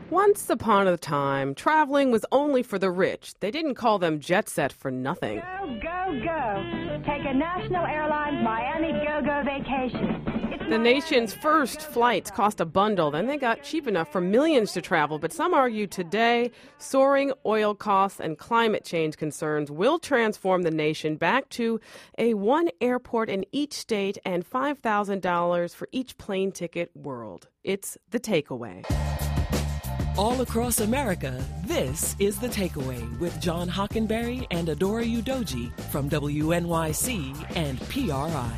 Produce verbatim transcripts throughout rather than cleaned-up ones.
Once upon a time, traveling was only for the rich. They didn't call them jet set for nothing. Go, go, go. Take a National Airlines Miami Go-Go vacation. It's The nation's first flights cost a bundle. Then they got cheap enough for millions to travel. But some argue today soaring oil costs and climate change concerns will transform the nation back to a one airport in each state and five thousand dollars for each plane ticket world. It's The Takeaway. All across America, this is The Takeaway with John Hockenberry and Adora Udoji from W N Y C and P R I.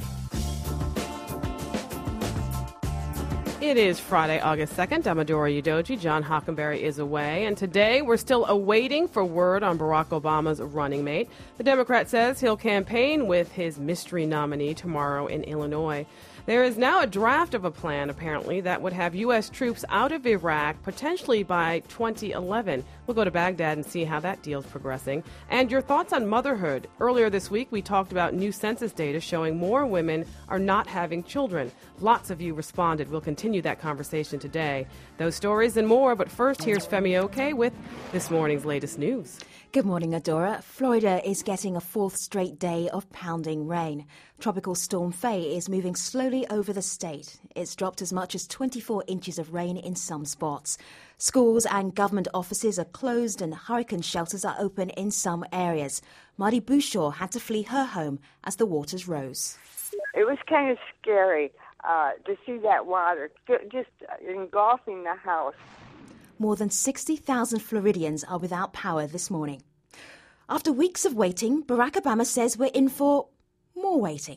It is Friday, August second. I'm Adora Udoji. John Hockenberry is away. And today we're still awaiting for word on Barack Obama's running mate. The Democrat says he'll campaign with his mystery nominee tomorrow in Illinois. There is now a draft of a plan, apparently, that would have U S troops out of Iraq potentially by twenty eleven. We'll go to Baghdad and see how that deal's progressing. And your thoughts on motherhood. Earlier this week, we talked about new census data showing more women are not having children. Lots of you responded. We'll continue that conversation today. Those stories and more, but first, here's Femi Oke with this morning's latest news. Good morning, Adora. Florida is getting a fourth straight day of pounding rain. Tropical Storm Faye is moving slowly over the state. It's dropped as much as twenty-four inches of rain in some spots. Schools and government offices are closed and hurricane shelters are open in some areas. Marty Bouchard had to flee her home as the waters rose. It was kind of scary uh, to see that water just engulfing the house. More than sixty thousand Floridians are without power this morning. After weeks of waiting, Barack Obama says we're in for more waiting.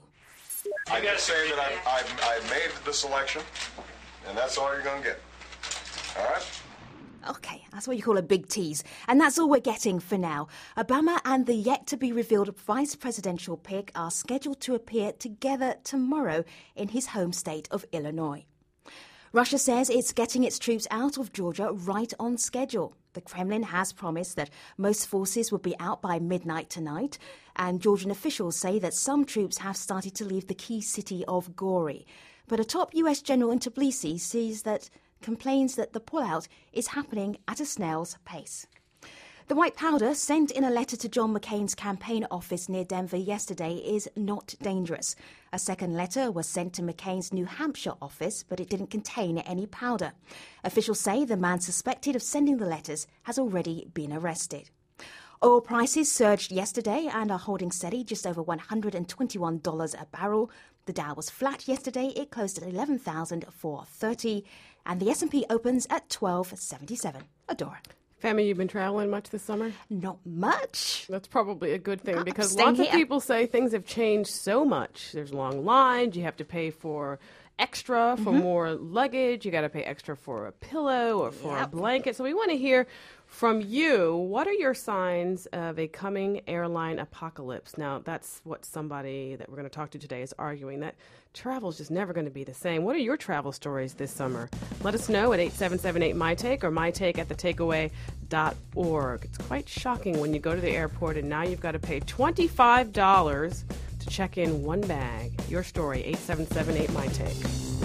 I got to say that I've, I've, I've made the selection, and that's all you're going to get. All right? Okay, that's what you call a big tease. And that's all we're getting for now. Obama and the yet-to-be-revealed vice presidential pick are scheduled to appear together tomorrow in his home state of Illinois. Russia says it's getting its troops out of Georgia right on schedule. The Kremlin has promised that most forces will be out by midnight tonight, and Georgian officials say that some troops have started to leave the key city of Gori. But a top U S general in Tbilisi sees that complains that the pullout is happening at a snail's pace. The white powder sent in a letter to John McCain's campaign office near Denver yesterday is not dangerous. A second letter was sent to McCain's New Hampshire office, but it didn't contain any powder. Officials say the man suspected of sending the letters has already been arrested. Oil prices surged yesterday and are holding steady, just over one hundred twenty-one dollars a barrel. The Dow was flat yesterday. It closed at eleven thousand four hundred thirty, and the S and P opens at twelve seventy-seven. Adora. Femi, you've been traveling much this summer? Not much. That's probably a good thing I'm because staying lots here. of people say things have changed so much. There's long lines. You have to pay for extra for Mm-hmm. more luggage. You got to pay extra for a pillow or for a Yep. blanket. So we want to hear from you. What are your signs of a coming airline apocalypse? Now, that's what somebody that we're going to talk to today is arguing, that travel is just never going to be the same. What are your travel stories this summer? Let us know at eight seven seven eight, M Y Take or mytake at the takeaway dot org. It's quite shocking when you go to the airport and now you've got to pay twenty-five dollars to check in one bag. Your story, eight seven seven eight, M Y Take.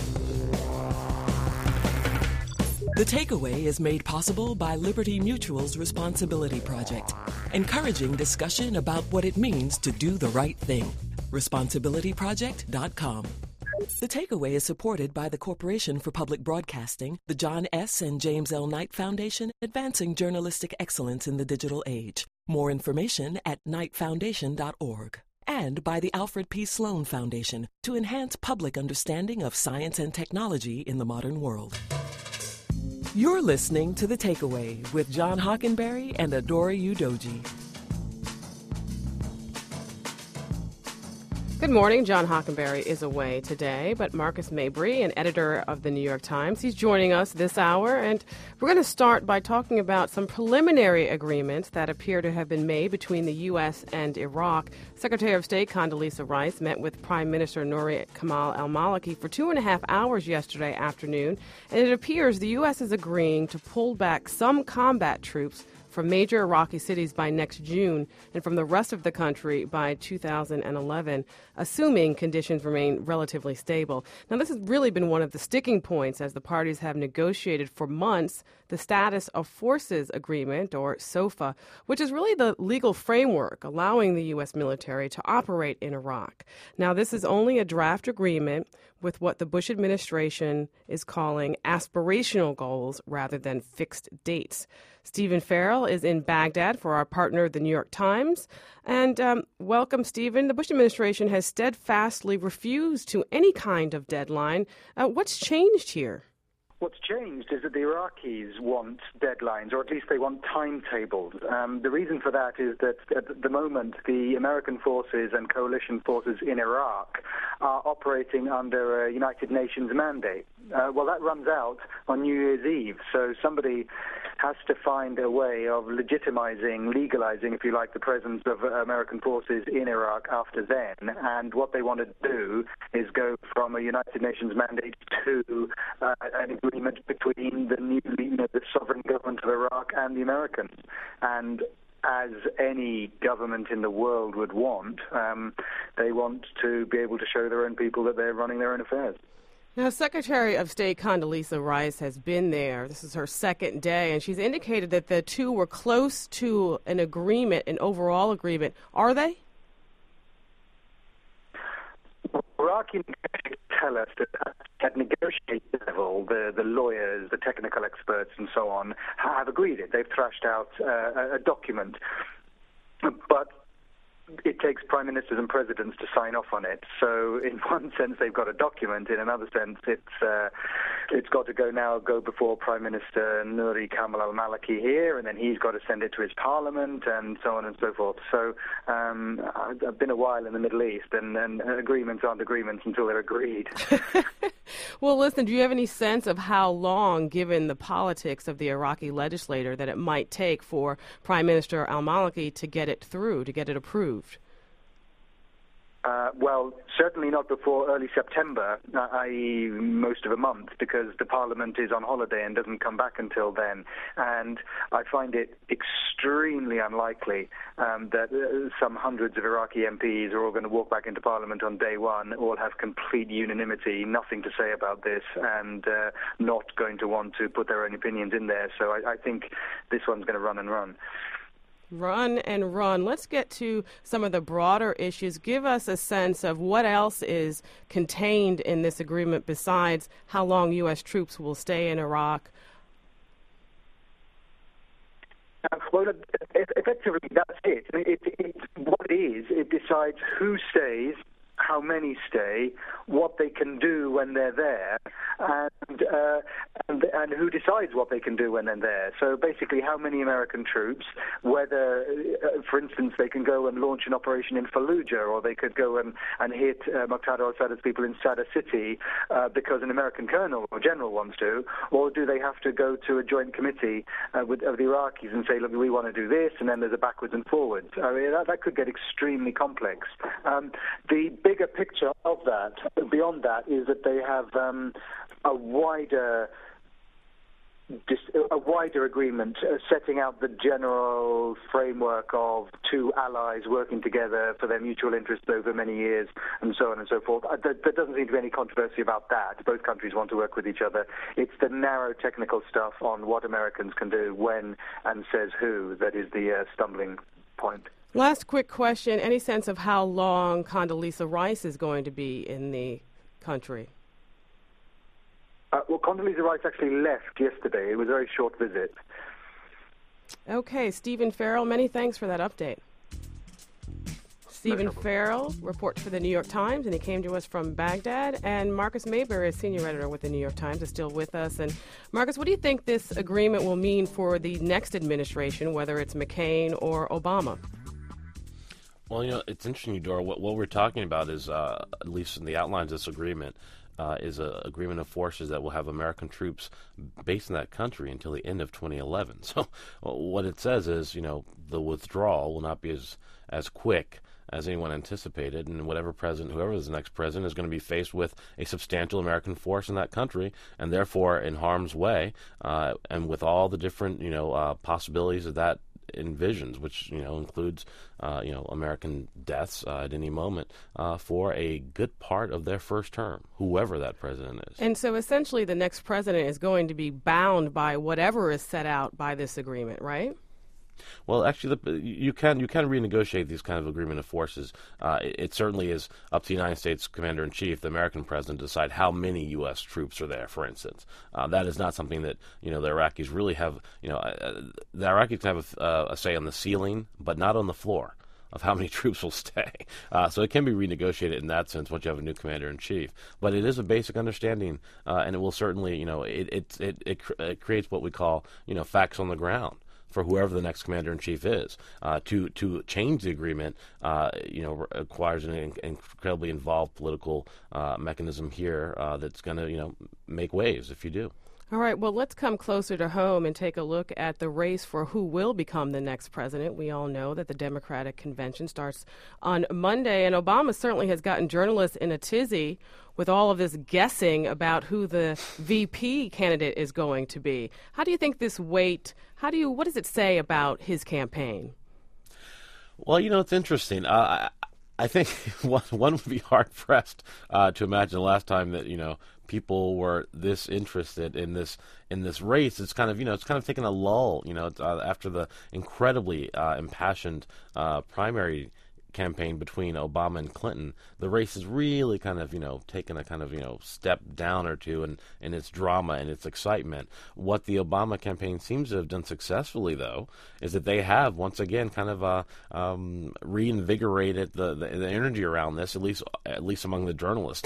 The Takeaway is made possible by Liberty Mutual's Responsibility Project, encouraging discussion about what it means to do the right thing. responsibility project dot com. The Takeaway is supported by the Corporation for Public Broadcasting, the John S. and James L. Knight Foundation, advancing journalistic excellence in the digital age. More information at knight foundation dot org. And by the Alfred P. Sloan Foundation to enhance public understanding of science and technology in the modern world. You're listening to The Takeaway with John Hockenberry and Adora Udoji. Good morning. John Hockenberry is away today, but Marcus Mabry, an editor of the New York Times, he's joining us this hour, and we're going to start by talking about some preliminary agreements that appear to have been made between the U S and Iraq. Secretary of State Condoleezza Rice met with Prime Minister Nouri Kamal al-Maliki for two and a half hours yesterday afternoon, and it appears the U S is agreeing to pull back some combat troops from major Iraqi cities by next June and from the rest of the country by two thousand eleven, assuming conditions remain relatively stable. Now, this has really been one of the sticking points as the parties have negotiated for months the Status of Forces Agreement, or SOFA, which is really the legal framework allowing the U S military to operate in Iraq. Now, this is only a draft agreement with what the Bush administration is calling aspirational goals rather than fixed dates. Stephen Farrell is in Baghdad for our partner, The New York Times. And um, welcome, Stephen. The Bush administration has steadfastly refused to any kind of deadline. Uh, what's changed here? What's changed is that the Iraqis want deadlines, or at least they want timetables. Um, the reason for that is that at the moment, the American forces and coalition forces in Iraq are operating under a United Nations mandate. Uh, well, that runs out on New Year's Eve, so somebody has to find a way of legitimizing, legalizing, if you like, the presence of American forces in Iraq after then. And what they want to do is go from a United Nations mandate to uh, an agreement between the new, you know, the sovereign government of Iraq and the Americans. And as any government in the world would want, um, they want to be able to show their own people that they're running their own affairs. Now, Secretary of State Condoleezza Rice has been there. This is her second day, and she's indicated that the two were close to an agreement, an overall agreement. Are they? Iraqi negotiators tell us that at negotiating level, the, the lawyers, the technical experts, and so on, have agreed it. They've thrashed out uh, a document. But it takes prime ministers and presidents to sign off on it. So in one sense, they've got a document. In another sense, it's uh, it's got to go now, go before Prime Minister Nouri Kamal al-Maliki here, and then he's got to send it to his parliament, and so on and so forth. So um, I've been a while in the Middle East, and, and agreements aren't agreements until they're agreed. Well, listen, do you have any sense of how long, given the politics of the Iraqi legislator, that it might take for Prime Minister al-Maliki to get it through, to get it approved? Uh, well, certainly not before early September, that is most of a month, because the Parliament is on holiday and doesn't come back until then. And I find it extremely unlikely um, that uh, some hundreds of Iraqi M Ps are all going to walk back into Parliament on day one, all have complete unanimity, nothing to say about this, and uh, not going to want to put their own opinions in there. So I, I think this one's going to run and run. Run and run. Let's get to some of the broader issues. Give us a sense of what else is contained in this agreement besides how long U S troops will stay in Iraq. Uh, well, effectively, that's it. It, it, it. What it is, it decides who stays, how many stay, what they can do when they're there, and, uh, and and who decides what they can do when they're there. So basically, how many American troops, whether, uh, for instance, they can go and launch an operation in Fallujah, or they could go and, and hit uh, Muqtada al-Saddah's people in Sadr City uh, because an American colonel or general wants to, or do they have to go to a joint committee uh, with, of the Iraqis and say, look, we want to do this, and then there's a backwards and forwards. I mean, that, that could get extremely complex. Um, the bigger picture of that, beyond that, is that they have um, a wider a wider agreement uh, setting out the general framework of two allies working together for their mutual interests over many years, and so on and so forth. Uh, there, there doesn't seem to be any controversy about that. Both countries want to work with each other. It's the narrow technical stuff on what Americans can do, when, and says who, that is the uh, stumbling point. Last quick question. Any sense of how long Condoleezza Rice is going to be in the country? Uh, well, Condoleezza Rice actually left yesterday. It was a very short visit. Okay, Stephen Farrell, many thanks for that update. Stephen No Farrell reports for The New York Times, and he came to us from Baghdad. And Marcus Mayberry, senior editor with The New York Times, is still with us. And Marcus, what do you think this agreement will mean for the next administration, whether it's McCain or Obama? Well, you know, it's interesting, Eudora. What, what we're talking about is, uh, at least in the outlines of this agreement, uh, is an agreement of forces that will have American troops based in that country until the end of twenty eleven. So what it says is, you know, the withdrawal will not be as, as quick as anyone anticipated, and whatever president, whoever is the next president, is going to be faced with a substantial American force in that country, and therefore in harm's way, uh, and with all the different, you know, uh, possibilities of that envisions, which, you know, includes, uh, you know, American deaths uh, at any moment uh, for a good part of their first term, whoever that president is. And so essentially the next president is going to be bound by whatever is set out by this agreement, right? Well, actually, the, you can you can renegotiate these kind of agreement of forces. Uh, it, it certainly is up to the United States Commander in Chief, the American president, to decide how many U S troops are there. For instance, uh, that is not something that you know the Iraqis really have. You know, uh, the Iraqis can have a, uh, a say on the ceiling, but not on the floor of how many troops will stay. Uh, so it can be renegotiated in that sense once you have a new commander in chief. But it is a basic understanding, uh, and it will certainly, you know, it it it, it, cr- it creates what we call, you know, facts on the ground for whoever the next commander-in-chief is. Uh, to to change the agreement, uh, you know, requires an in- incredibly involved political uh, mechanism here uh, that's going to, you know, make waves if you do. All right, well, let's come closer to home and take a look at the race for who will become the next president. We all know that the Democratic convention starts on Monday, and Obama certainly has gotten journalists in a tizzy with all of this guessing about who the V P candidate is going to be. How do you think this wait, how do you, what does it say about his campaign? Well, you know, it's interesting. Uh, I, I think one, one would be hard-pressed uh, to imagine the last time that, you know, people were this interested in this in this race. It's kind of, you know, it's kind of taken a lull, you know, uh, after the incredibly uh, impassioned uh, primary campaign between Obama and Clinton. The race has really kind of, you know, taken a kind of, you know, step down or two in, in its drama and its excitement. What the Obama campaign seems to have done successfully, though, is that they have once again kind of uh, um, reinvigorated the, the the energy around this, at least at least among the journalists,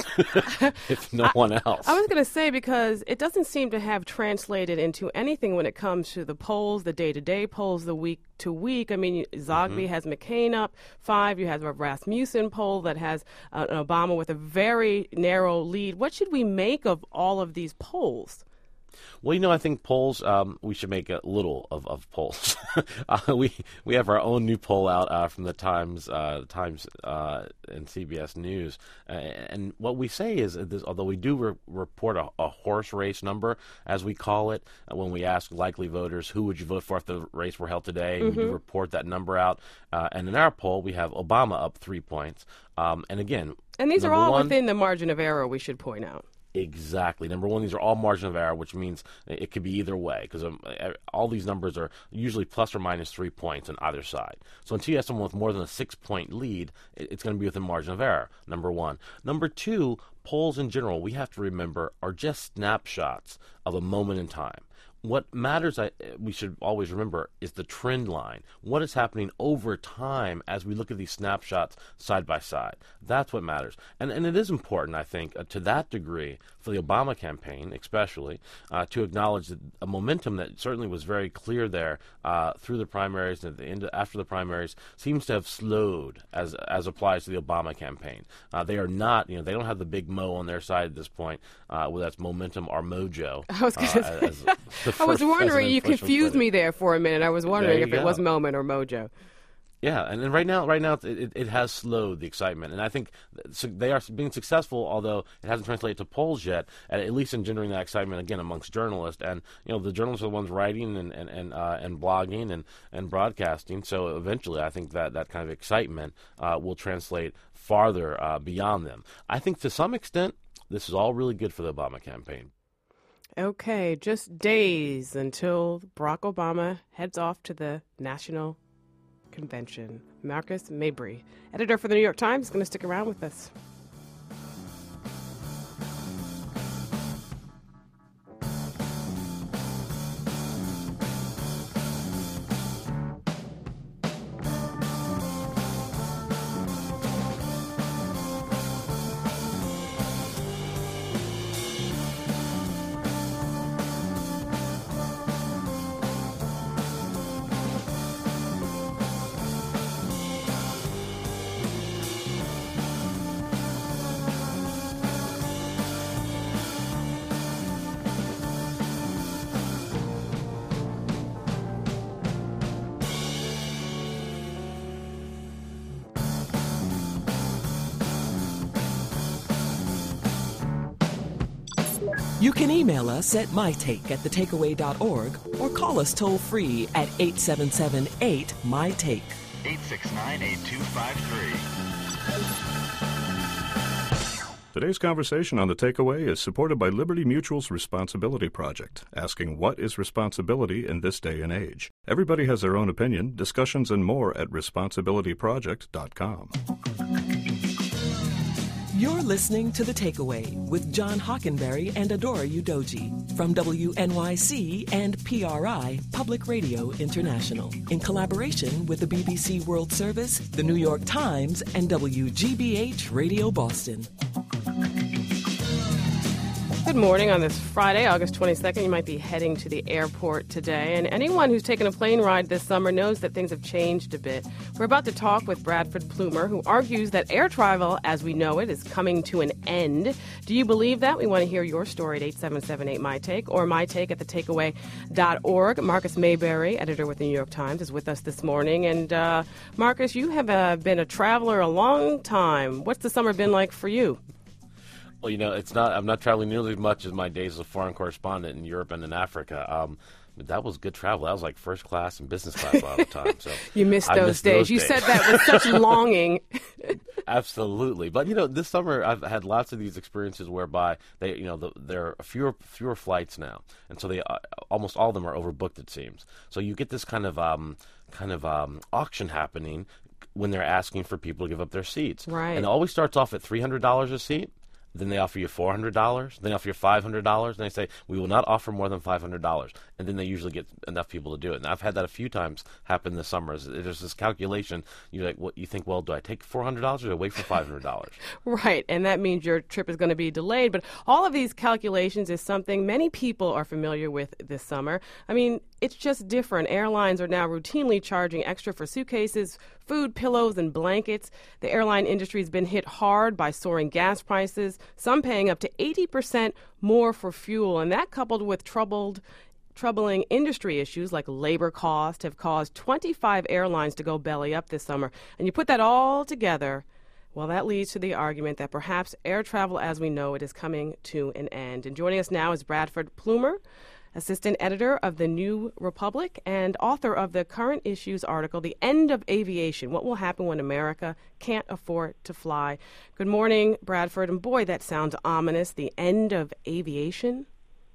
if no I, one else. I was going to say, because it doesn't seem to have translated into anything when it comes to the polls, the day-to-day polls, the week to week. I mean, Zogby mm-hmm. has McCain up five. You have a Rasmussen poll that has uh, an Obama with a very narrow lead. What should we make of all of these polls? Well, you know, I think polls, um, we should make a little of, of polls. uh, we we have our own new poll out uh, from the Times uh, Times uh, and C B S News. Uh, and what we say is, this, although we do re- report a, a horse race number, as we call it, uh, when we ask likely voters, who would you vote for if the race were held today, mm-hmm. we do report that number out. Uh, and in our poll, we have Obama up three points. Um, and again, and these are all one, within the margin of error, we should point out. Exactly. Number one, these are all margin of error, which means it could be either way, because um, all these numbers are usually plus or minus three points on either side. So until you have someone with more than a six-point lead, it's going to be within margin of error, number one. Number two, polls in general, we have to remember, are just snapshots of a moment in time. What matters, I, we should always remember, is the trend line. What is happening over time as we look at these snapshots side by side? That's what matters. And and it is important, I think, uh, to that degree, for the Obama campaign especially, uh, to acknowledge that a momentum that certainly was very clear there uh, through the primaries and at the end, after the primaries seems to have slowed as as applies to the Obama campaign. Uh, they are not, you know, they don't have the big mo on their side at this point, uh, whether that's momentum or mojo. I was going to uh, say. As, as I was wondering, you confused me there for a minute. I was wondering if go. it was moment or mojo. Yeah, and, and right now, right now, it, it has slowed the excitement, and I think they are being successful, although it hasn't translated to polls yet. At, at least engendering that excitement again amongst journalists, and you know, the journalists are the ones writing and and and, uh, and blogging and, and broadcasting. So eventually, I think that that kind of excitement uh, will translate farther uh, beyond them. I think to some extent, this is all really good for the Obama campaign. Okay, just days until Barack Obama heads off to the National Convention. Marcus Mabry, editor for the New York Times, is going to stick around with us. You can email us at mytake at the takeaway dot org or call us toll-free at eight seven seven eight, M Y T A K E. eight six nine, eight two five three. Today's conversation on The Takeaway is supported by Liberty Mutual's Responsibility Project, asking what is responsibility in this day and age. Everybody has their own opinion. Discussions and more at responsibility project dot com. You're listening to The Takeaway with John Hockenberry and Adora Udoji from W N Y C and P R I, Public Radio International, in collaboration with the B B C World Service, the New York Times, and W G B H Radio Boston. Good morning on this Friday, August twenty-second. You might be heading to the airport today, and anyone who's taken a plane ride this summer knows that things have changed a bit. We're about to talk with Bradford Plumer, who argues that air travel, as we know it, is coming to an end. Do you believe that? We want to hear your story at eight seven seven eight, M Y T A K E or mytake at the takeaway dot org. Marcus Mayberry, editor with the New York Times, is with us this morning. And uh, Marcus, you have uh, been a traveler a long time. What's the summer been like for you? Well, you know, it's not. I'm not traveling nearly as much as my days as a foreign correspondent in Europe and in Africa. Um, but that was good travel. That was like first class and business class a lot of the time. So you missed I those missed days. Those you days. said that with such longing. Absolutely, but you know, this summer I've had lots of these experiences whereby they, you know, the, there are fewer fewer flights now, and so they uh, almost all of them are overbooked. It seems. So you get this kind of um, kind of um, auction happening when they're asking for people to give up their seats. Right. And it always starts off at three hundred dollars a seat. Then they offer you four hundred dollars. Then they offer you five hundred dollars. And they say, we will not offer more than five hundred dollars. And then they usually get enough people to do it. And I've had that a few times happen this summer. There's this calculation. You're like, what, you think, well, do I take four hundred dollars or do I wait for five hundred dollars? Right. And that means your trip is going to be delayed. But all of these calculations is something many people are familiar with this summer. I mean, it's just different. Airlines are now routinely charging extra for suitcases, food, pillows, and blankets. The airline industry has been hit hard by soaring gas prices, some paying up to eighty percent more for fuel. And that, coupled with troubled, troubling industry issues like labor cost, have caused twenty-five airlines to go belly up this summer. And you put that all together, well, that leads to the argument that perhaps air travel as we know it is coming to an end. And joining us now is Bradford Plumer, assistant editor of The New Republic and author of the Current Issues article, The End of Aviation, What Will Happen When America Can't Afford to Fly. Good morning, Bradford. And boy, that sounds ominous, the end of aviation.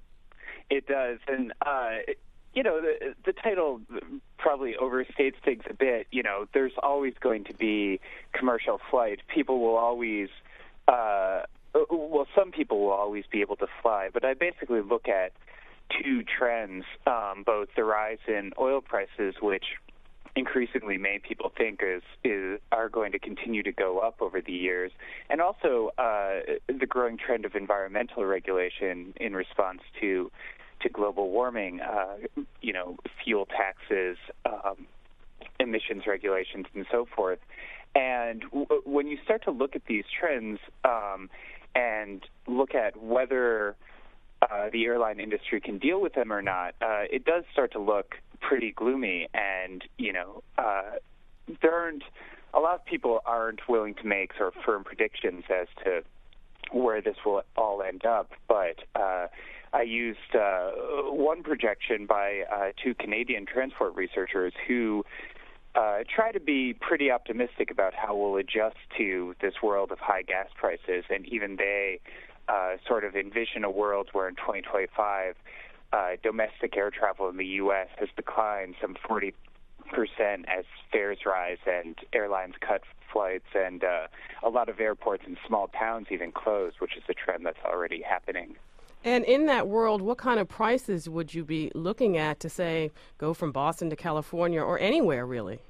It does. And, uh, you know, the, the title probably overstates things a bit. You know, there's always going to be commercial flight. People will always, uh, well, some people will always be able to fly. But I basically look at two trends, um, both the rise in oil prices, which increasingly many people think is, is are going to continue to go up over the years, and also uh, the growing trend of environmental regulation in response to to global warming, uh, you know, fuel taxes, um, emissions regulations, and so forth. And w- when you start to look at these trends um, and look at whether Uh, the airline industry can deal with them or not, uh, it does start to look pretty gloomy. And, you know, uh, there aren't, a lot of people aren't willing to make sort of firm predictions as to where this will all end up. But uh, I used uh, one projection by uh, two Canadian transport researchers who uh, try to be pretty optimistic about how we'll adjust to this world of high gas prices. And even they Uh, sort of envision a world where in twenty twenty-five, uh, domestic air travel in the U S has declined some forty percent as fares rise and airlines cut flights, and uh, a lot of airports in small towns even close, which is a trend that's already happening. And in that world, what kind of prices would you be looking at to, say, go from Boston to California or anywhere, really?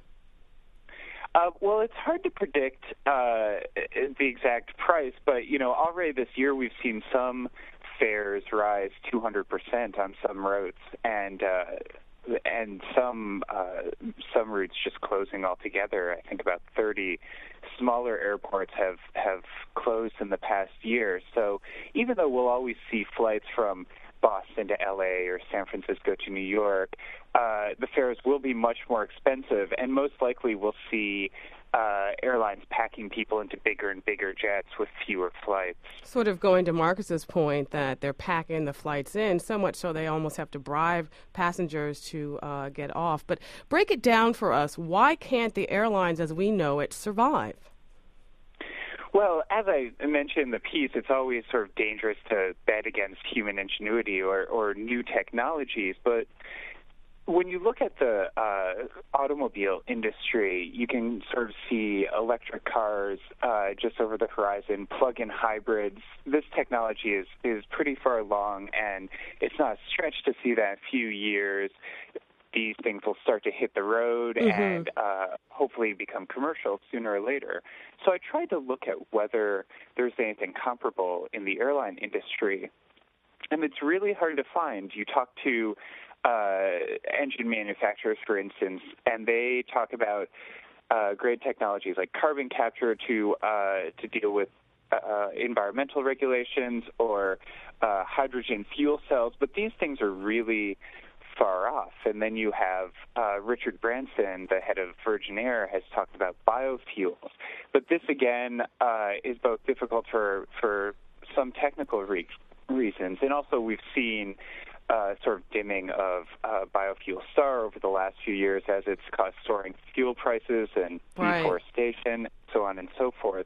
Uh, well, it's hard to predict uh, the exact price, but, you know, already this year we've seen some fares rise two hundred percent on some routes, and uh, and some uh, some routes just closing altogether. I think about thirty smaller airports have, have closed in the past year. So even though we'll always see flights from Boston to L A or San Francisco to New York, uh, the fares will be much more expensive, and most likely we'll see uh, airlines packing people into bigger and bigger jets with fewer flights. Sort of going to Marcus's point that they're packing the flights in, so much so they almost have to bribe passengers to uh, get off. But break it down for us. Why can't the airlines, as we know it, survive? Well, as I mentioned in the piece, it's always sort of dangerous to bet against human ingenuity or, or new technologies. But when you look at the uh, automobile industry, you can sort of see electric cars uh, just over the horizon, plug-in hybrids. This technology is, is pretty far along, and it's not a stretch to see that in a few years these things will start to hit the road mm-hmm. and uh, hopefully become commercial sooner or later. So I tried to look at whether there's anything comparable in the airline industry, and it's really hard to find. You talk to uh, engine manufacturers, for instance, and they talk about uh, great technologies like carbon capture to uh, to deal with uh, environmental regulations or uh, hydrogen fuel cells, but these things are really far off. And then you have uh, Richard Branson, the head of Virgin Air, has talked about biofuels. But this, again, uh, is both difficult for, for some technical re- reasons, and also we've seen uh, sort of dimming of uh, biofuel SAR over the last few years as it's caused soaring fuel prices and right. deforestation, so on and so forth.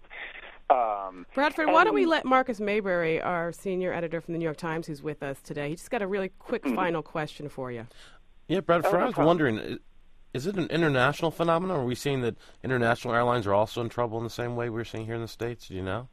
Um, Bradford, why don't we let Marcus Mayberry, our senior editor from the New York Times, who's with us today, he just got a really quick mm-hmm. final question for you. Yeah, Bradford, oh, no I was problem. wondering, is it an international phenomenon? Are we seeing that international airlines are also in trouble in the same way we're seeing here in the States? Do you know?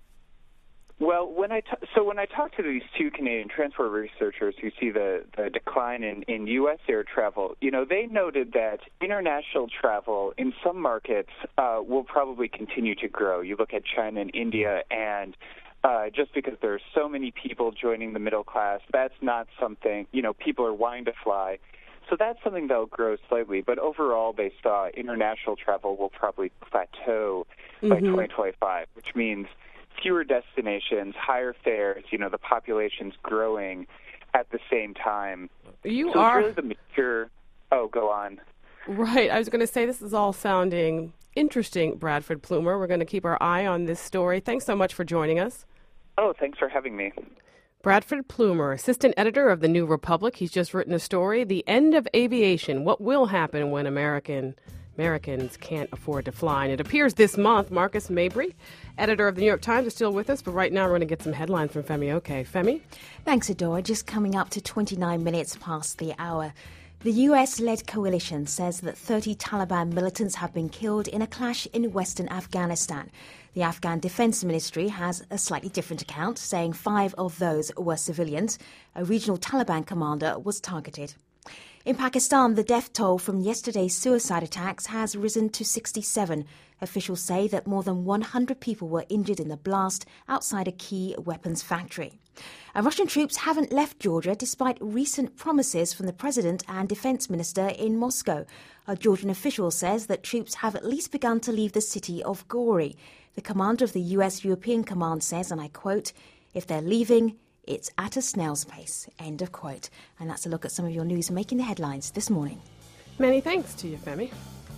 Well, when I t- so when I talk to these two Canadian transport researchers who see the, the decline in, in U S air travel, you know, they noted that international travel in some markets uh, will probably continue to grow. You look at China and India, and uh, just because there are so many people joining the middle class, that's not something, you know, people are wanting to fly. So that's something that will grow slightly. But overall, they saw international travel will probably plateau mm-hmm. by twenty twenty-five, which means fewer destinations, higher fares, you know, the population's growing at the same time. You so are... it's really the major... Oh, go on. Right. I was going to say this is all sounding interesting, Bradford Plumer. We're going to keep our eye on this story. Thanks so much for joining us. Oh, thanks for having me. Bradford Plumer, assistant editor of The New Republic. He's just written a story, The End of Aviation, What Will Happen When American... Americans Can't Afford to Fly. And it appears this month. Marcus Mayberry, editor of the New York Times, is still with us, but right now we're going to get some headlines from Femi Oke. Femi? Thanks, Adora. Just coming up to twenty-nine minutes past the hour. The U S-led coalition says that thirty Taliban militants have been killed in a clash in western Afghanistan. The Afghan Defense Ministry has a slightly different account, saying five of those were civilians. A regional Taliban commander was targeted. In Pakistan, the death toll from yesterday's suicide attacks has risen to sixty-seven. Officials say that more than one hundred people were injured in the blast outside a key weapons factory. And Russian troops haven't left Georgia despite recent promises from the president and defense minister in Moscow. A Georgian official says that troops have at least begun to leave the city of Gori. The commander of the U S European Command says, and I quote, "If they're leaving, it's at a snail's pace," end of quote. And that's a look at some of your news making the headlines this morning. Many thanks to you, Femi.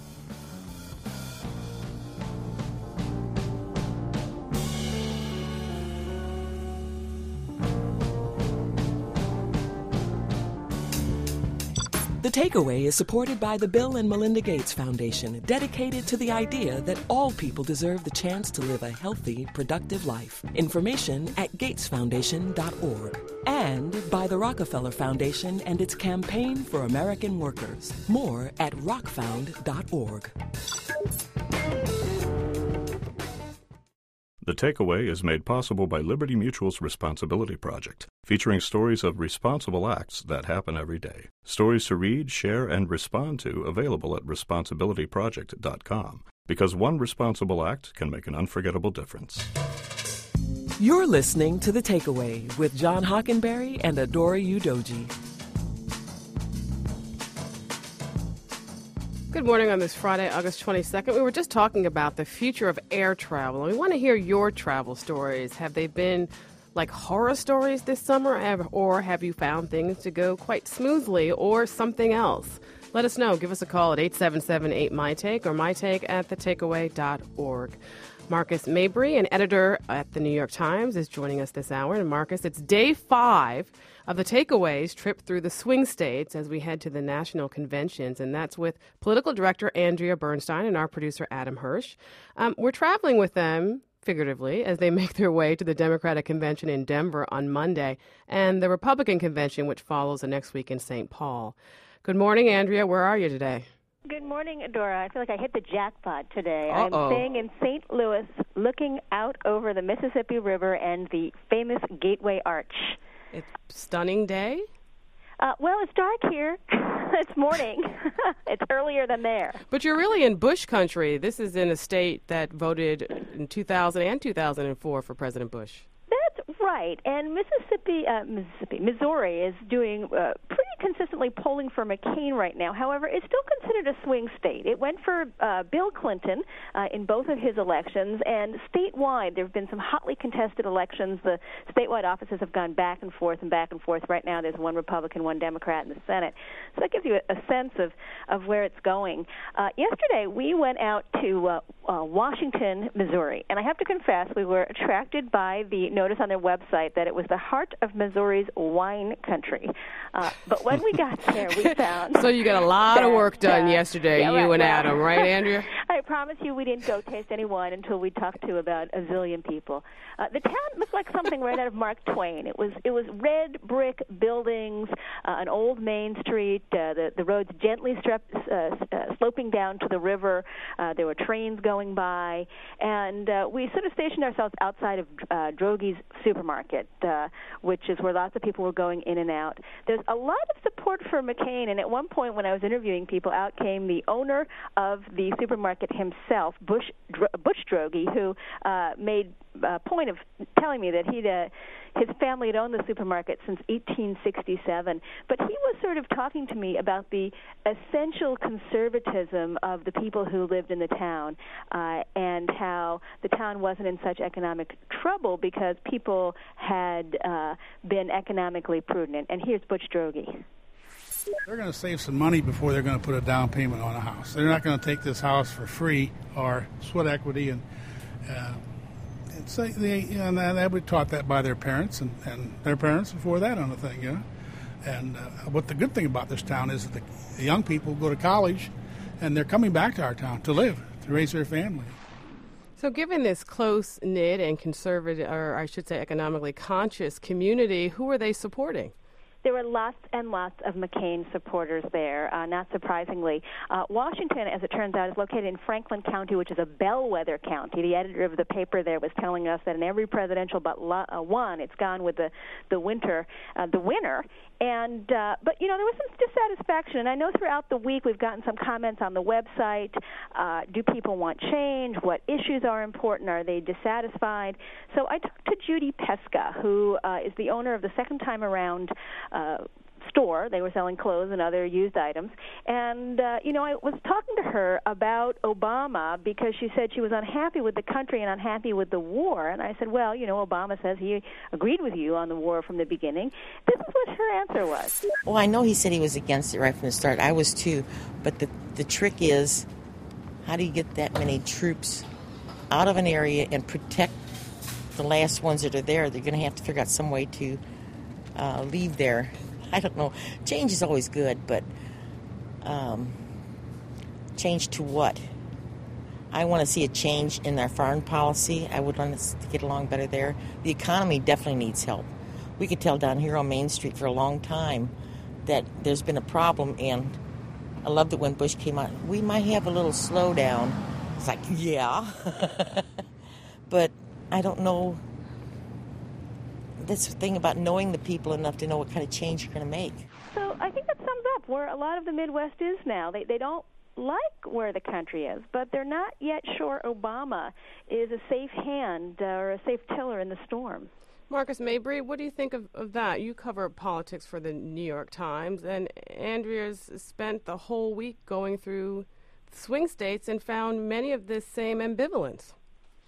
The Takeaway is supported by the Bill and Melinda Gates Foundation, dedicated to the idea that all people deserve the chance to live a healthy, productive life. Information at gates foundation dot org. And by the Rockefeller Foundation and its campaign for American workers. More at rock found dot org. The Takeaway is made possible by Liberty Mutual's Responsibility Project, featuring stories of responsible acts that happen every day. Stories to read, share, and respond to available at responsibility project dot com. Because one responsible act can make an unforgettable difference. You're listening to The Takeaway with John Hockenberry and Adora Udoji. Good morning on this Friday, August twenty-second. We were just talking about the future of air travel, and we want to hear your travel stories. Have they been like horror stories this summer, or have you found things to go quite smoothly, or something else? Let us know. Give us a call at eight seven seven eight M Y Take or mytake at the takeaway dot org. Marcus Mabry, an editor at the New York Times, is joining us this hour. And Marcus, it's day five of the Takeaways trip through the swing states as we head to the national conventions, and that's with political director Andrea Bernstein and our producer Adam Hirsch. Um, we're traveling with them, figuratively, as they make their way to the Democratic Convention in Denver on Monday and the Republican Convention, which follows the next week in Saint Paul. Good morning, Andrea. Where are you today? Good morning, Adora. I feel like I hit the jackpot today. Uh-oh. I'm staying in Saint Louis, looking out over the Mississippi River and the famous Gateway Arch. It's a stunning day? Uh, well, it's dark here. It's morning. It's earlier than there. But you're really in Bush country. This is in a state that voted in two thousand and two thousand four for President Bush. That's right. And Mississippi, uh, Mississippi, Missouri is doing uh, pretty consistently polling for McCain right now. However, it's still considered a swing state. It went for uh, Bill Clinton uh, in both of his elections, and statewide there have been some hotly contested elections. The statewide offices have gone back and forth and back and forth. Right now there's one Republican, one Democrat in the Senate. So that gives you a, a sense of, of where it's going. Uh, yesterday we went out to uh, uh, Washington, Missouri, and I have to confess we were attracted by the notice on their website that it was the heart of Missouri's wine country. Uh, but when we got there, we found... So you got a lot that, of work done uh, yesterday, yeah, you right, and right. Adam, right, Andrea? I promise you we didn't go taste any wine until we talked to about a zillion people. Uh, the town looked like something right out of Mark Twain. It was it was red brick buildings, uh, an old main street, uh, the, the roads gently strep, uh, uh, sloping down to the river. Uh, there were trains going by, and uh, we sort of stationed ourselves outside of uh, Drogy's supermarket, uh, which is where lots of people were going in and out. There's a lot of support for McCain, and at one point when I was interviewing people, out came the owner of the supermarket himself, Bush Butch Drogy, who uh, made a point of telling me that he'd uh, his family had owned the supermarket since eighteen sixty-seven. But he was sort of talking to me about the essential conservatism of the people who lived in the town, uh, and how the town wasn't in such economic trouble because people had uh, been economically prudent. And here's Butch Drogy. They're going to save some money before they're going to put a down payment on a house. They're not going to take this house for free or sweat equity. And uh, it's, uh, they, you know, and they were taught that by their parents and, and their parents before that on the thing, you know. And uh, what the good thing about this town is that the, the young people go to college and they're coming back to our town to live, to raise their family. So given this close-knit and conservative, or I should say economically conscious community, who are they supporting? There were lots and lots of McCain supporters there, uh, not surprisingly. Uh, Washington, as it turns out, is located in Franklin County, which is a bellwether county. The editor of the paper there was telling us that in every presidential but lo- uh, one, it's gone with the, the winter, uh, the winner. And uh, but, you know, there was some dissatisfaction. And I know throughout the week we've gotten some comments on the website. Uh, do people want change? What issues are important? Are they dissatisfied? So I talked to Judy Pesca, who uh, is the owner of the second time around Uh, store. They were selling clothes and other used items. And, uh, you know, I was talking to her about Obama because she said she was unhappy with the country and unhappy with the war. And I said, well, you know, Obama says he agreed with you on the war from the beginning. This is what her answer was. Well, I know he said he was against it right from the start. I was too. But the, the trick is, how do you get that many troops out of an area and protect the last ones that are there? They're going to have to figure out some way to Uh, leave there. I don't know. Change is always good, but um, change to what? I want to see a change in our foreign policy. I would want us to get along better there. The economy definitely needs help. We could tell down here on Main Street for a long time that there's been a problem, and I love that when Bush came out, we might have a little slowdown. It's like, yeah. But I don't know. That's the thing about knowing the people enough to know what kind of change you're going to make. So I think that sums up where a lot of the Midwest is now. They they don't like where the country is, but they're not yet sure Obama is a safe hand uh, or a safe tiller in the storm. Marcus Mabry, what do you think of, of that? You cover politics for the New York Times, and Andrea's spent the whole week going through swing states and found many of this same ambivalence.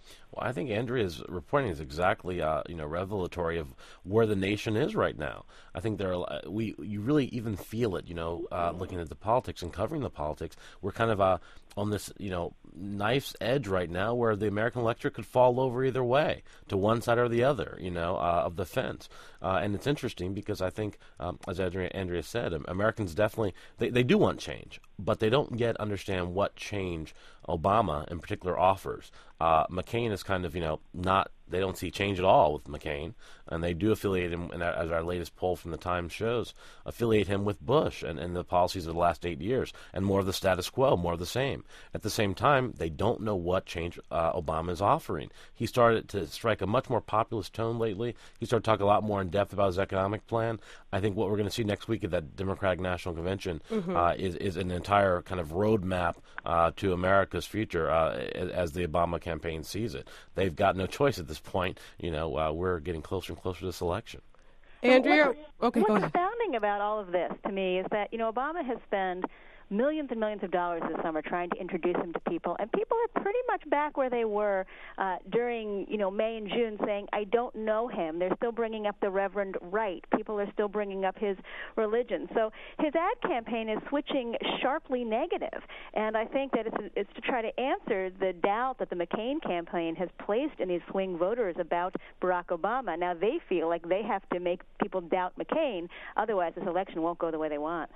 Well, I think Andrea's reporting is exactly, uh, you know, revelatory of where the nation is right now. I think there are, we, you really even feel it, you know, uh, looking at the politics and covering the politics. We're kind of uh, on this, you know, knife's edge right now where the American electorate could fall over either way, to one side or the other, you know, uh, of the fence. Uh, and it's interesting because I think, um, as Andrea, Andrea said, Americans definitely, they, they do want change, but they don't yet understand what change Obama in particular offers. Uh, McCain is kind of, you know, not, they don't see change at all with McCain, and they do affiliate him, and as our latest poll from the Times shows, affiliate him with Bush and, and the policies of the last eight years, and more of the status quo, more of the same. At the same time, they don't know what change uh, Obama is offering. He started to strike a much more populist tone lately. He started talking a lot more in depth about his economic plan. I think what we're going to see next week at that Democratic National Convention mm-hmm. uh, is, is an entire kind of roadmap uh, to America's future uh, as, as the Obama campaign sees it. They've got no choice at this point. You know, uh, we're getting closer and closer to this election. Andrea, what's, okay, what's go ahead. astounding about all of this to me is that, you know, Obama has spent millions and millions of dollars this summer trying to introduce him to people, and people are pretty much back where they were uh, during, you know, May and June, saying, I don't know him. They're still bringing up the Reverend Wright. People are still bringing up his religion. So his ad campaign is switching sharply negative, and I think that it's, it's to try to answer the doubt that the McCain campaign has placed in these swing voters about Barack Obama. Now they feel like they have to make people doubt McCain, otherwise this election won't go the way they want.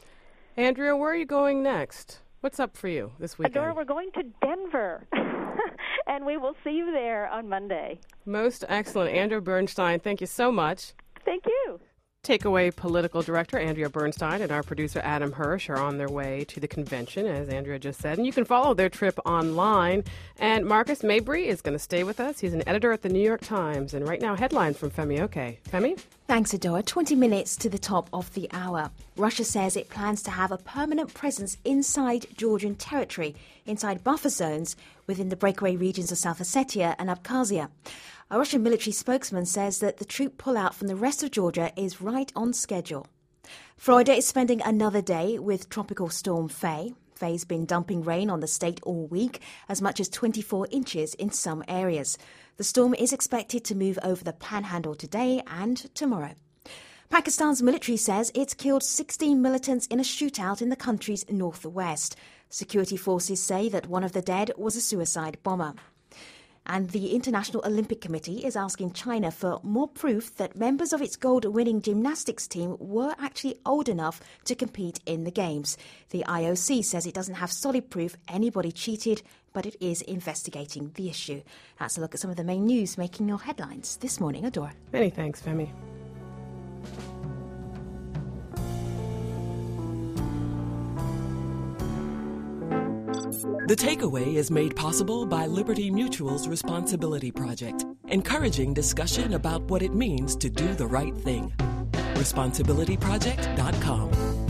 Andrea, where are you going next? What's up for you this weekend? Adora, we're going to Denver, and we will see you there on Monday. Most excellent. Andrea Bernstein, thank you so much. Thank you. Takeaway Political Director Andrea Bernstein and our producer Adam Hirsch are on their way to the convention, as Andrea just said. And you can follow their trip online. And Marcus Mabry is going to stay with us. He's an editor at the New York Times. And right now, headlines from Femi Oke. Femi? Thanks, Adora. twenty minutes to the top of the hour. Russia says it plans to have a permanent presence inside Georgian territory, inside buffer zones within the breakaway regions of South Ossetia and Abkhazia. A Russian military spokesman says that the troop pullout from the rest of Georgia is right on schedule. Florida is spending another day with Tropical Storm Faye. Faye's been dumping rain on the state all week, as much as twenty-four inches in some areas. The storm is expected to move over the Panhandle today and tomorrow. Pakistan's military says it's killed sixteen militants in a shootout in the country's northwest. Security forces say that one of the dead was a suicide bomber. And the International Olympic Committee is asking China for more proof that members of its gold-winning gymnastics team were actually old enough to compete in the Games. The I O C says it doesn't have solid proof anybody cheated, but it is investigating the issue. That's a look at some of the main news making your headlines this morning. Adora. Many thanks, Femi. The Takeaway is made possible by Liberty Mutual's Responsibility Project, encouraging discussion about what it means to do the right thing. responsibility project dot com.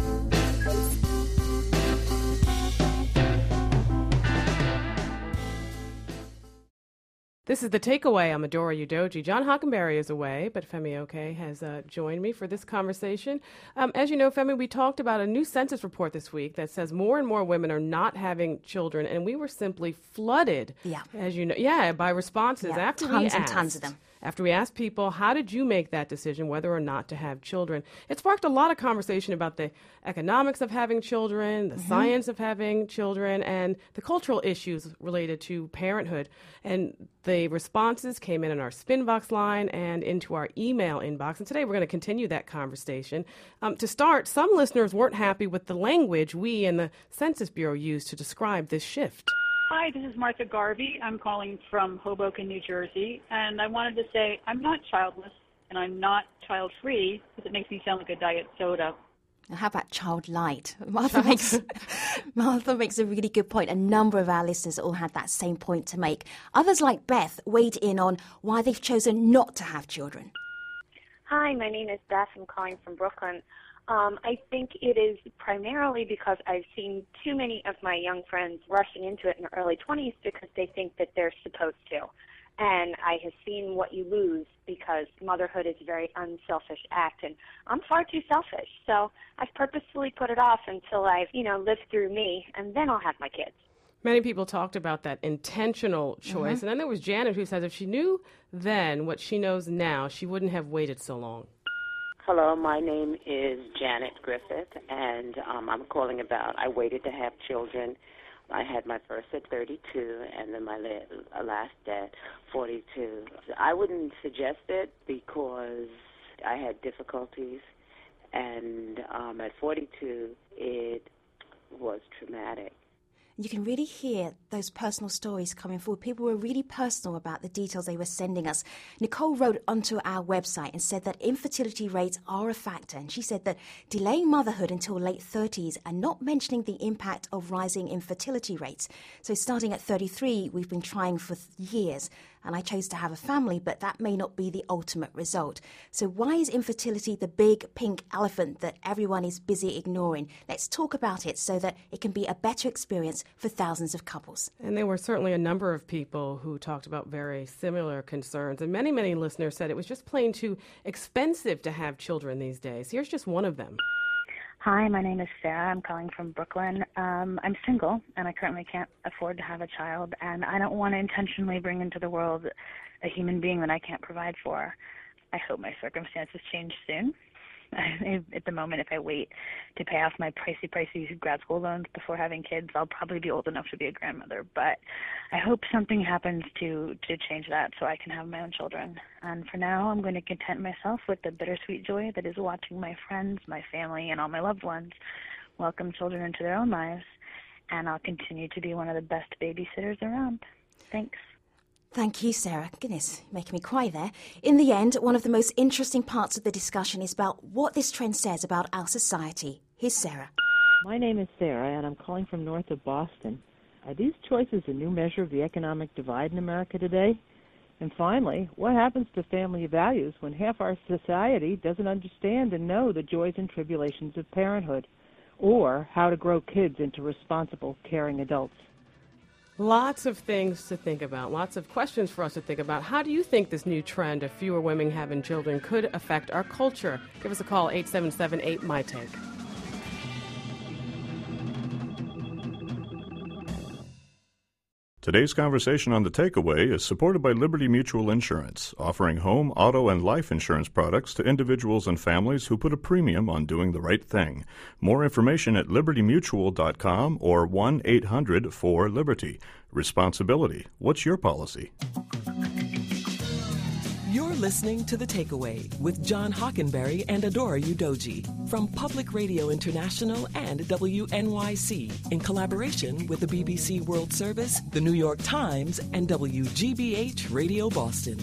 This is The Takeaway. I'm Adora Udoji. John Hockenberry is away, but Femi Oke has uh, joined me for this conversation. Um, as you know, Femi, we talked about a new census report this week that says more and more women are not having children, and we were simply flooded, yeah. as you know, yeah, by responses yeah, after tons we and asked. tons of them. After we asked people, how did you make that decision whether or not to have children? It sparked a lot of conversation about the economics of having children, the mm-hmm. science of having children, and the cultural issues related to parenthood. And the responses came in on our Spinbox line and into our email inbox. And today we're going to continue that conversation. Um, to start, some listeners weren't happy with the language we and the Census Bureau used to describe this shift. Hi, this is Martha Garvey. I'm calling from Hoboken, New Jersey, and I wanted to say I'm not childless and I'm not child-free because it makes me sound like a diet soda. How about child light? Martha makes, Martha makes a really good point. A number of our listeners all had that same point to make. Others, like Beth, weighed in on why they've chosen not to have children. Hi, my name is Beth. I'm calling from Brooklyn. Um, I think it is primarily because I've seen too many of my young friends rushing into it in their early twenties because they think that they're supposed to. And I have seen what you lose because motherhood is a very unselfish act, and I'm far too selfish. So I've purposefully put it off until I've, you know, lived through me, and then I'll have my kids. Many people talked about that intentional choice. Mm-hmm. And then there was Janet, who says if she knew then what she knows now, she wouldn't have waited so long. Hello, my name is Janet Griffith, and um, I'm calling about I waited to have children. I had my first at thirty-two, and then my la- last at forty-two. I wouldn't suggest it because I had difficulties, and um, at forty-two, it was traumatic. You can really hear those personal stories coming forward. People were really personal about the details they were sending us. Nicole wrote onto our website and said that infertility rates are a factor. And she said that delaying motherhood until late thirties and not mentioning the impact of rising infertility rates. So starting at thirty-three, we've been trying for years. And I chose to have a family, but that may not be the ultimate result. So why is infertility the big pink elephant that everyone is busy ignoring? Let's talk about it so that it can be a better experience for thousands of couples. And there were certainly a number of people who talked about very similar concerns. And many, many listeners said it was just plain too expensive to have children these days. Here's just one of them. Hi, my name is Sarah. I'm calling from Brooklyn. Um, I'm single, and I currently can't afford to have a child, and I don't want to intentionally bring into the world a human being that I can't provide for. I hope my circumstances change soon. At the moment, if I wait to pay off my pricey, pricey grad school loans before having kids, I'll probably be old enough to be a grandmother. But I hope something happens to, to change that so I can have my own children. And for now, I'm going to content myself with the bittersweet joy that is watching my friends, my family, and all my loved ones welcome children into their own lives. And I'll continue to be one of the best babysitters around. Thanks. Thank you, Sarah. Goodness, making me cry there. In the end, one of the most interesting parts of the discussion is about what this trend says about our society. Here's Sarah. My name is Sarah, and I'm calling from north of Boston. Are these choices a new measure of the economic divide in America today? And finally, what happens to family values when half our society doesn't understand and know the joys and tribulations of parenthood, or how to grow kids into responsible, caring adults? Lots of things to think about, lots of questions for us to think about. How do you think this new trend of fewer women having children could affect our culture? Give us a call, eight seven seven eight, M Y Take. Today's conversation on The Takeaway is supported by Liberty Mutual Insurance, offering home, auto, and life insurance products to individuals and families who put a premium on doing the right thing. More information at liberty mutual dot com or one eight hundred four liberty. Responsibility. What's your policy? You're listening to The Takeaway with John Hockenberry and Adora Udoji from Public Radio International and W N Y C in collaboration with the B B C World Service, the New York Times, and W G B H Radio Boston.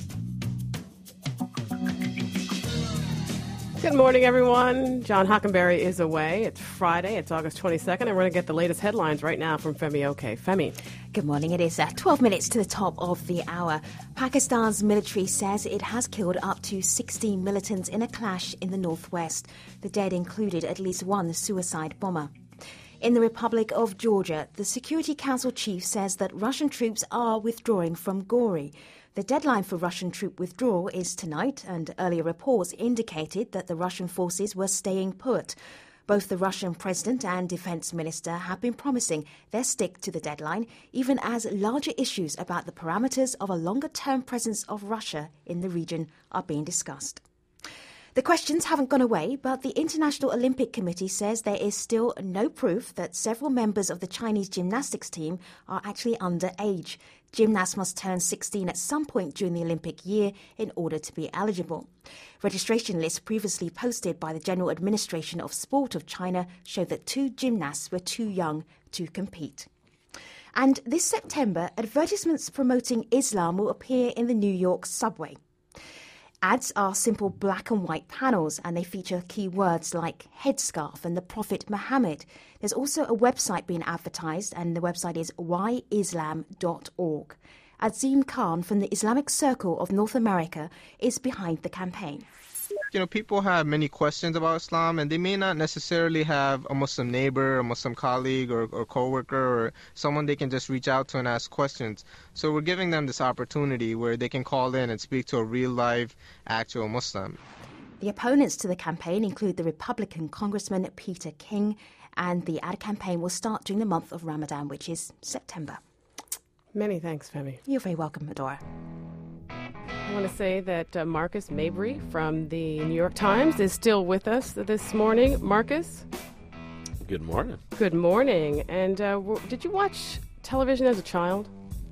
Good morning, everyone. John Hockenberry is away. It's Friday. It's August twenty-second, and we're going to get the latest headlines right now from Femi Oke. Femi. Good morning. It is uh, twelve minutes to the top of the hour. Pakistan's military says it has killed up to sixty militants in a clash in the northwest. The dead included at least one suicide bomber. In the Republic of Georgia, the Security Council chief says that Russian troops are withdrawing from Gori. The deadline for Russian troop withdrawal is tonight, and earlier reports indicated that the Russian forces were staying put. Both the Russian president and defense minister have been promising they'll stick to the deadline, even as larger issues about the parameters of a longer-term presence of Russia in the region are being discussed. The questions haven't gone away, but the International Olympic Committee says there is still no proof that several members of the Chinese gymnastics team are actually underage. Gymnasts must turn sixteen at some point during the Olympic year in order to be eligible. Registration lists previously posted by the General Administration of Sport of China show that two gymnasts were too young to compete. And this September, advertisements promoting Islam will appear in the New York subway. Ads are simple black and white panels, and they feature keywords like headscarf and the Prophet Muhammad. There's also a website being advertised, and the website is why islam dot org. Azim Khan from the Islamic Circle of North America is behind the campaign. You know, people have many questions about Islam, and they may not necessarily have a Muslim neighbor, a Muslim colleague, or, or coworker, or someone they can just reach out to and ask questions. So we're giving them this opportunity where they can call in and speak to a real, live, actual Muslim. The opponents to the campaign include the Republican Congressman Peter King, and the ad campaign will start during the month of Ramadan, which is September. Many thanks, Femi. You're very welcome, Medora. I want to say that uh, Marcus Mabry from the New York Times is still with us this morning. Marcus? Good morning. Good morning. And uh, w- did you watch television as a child?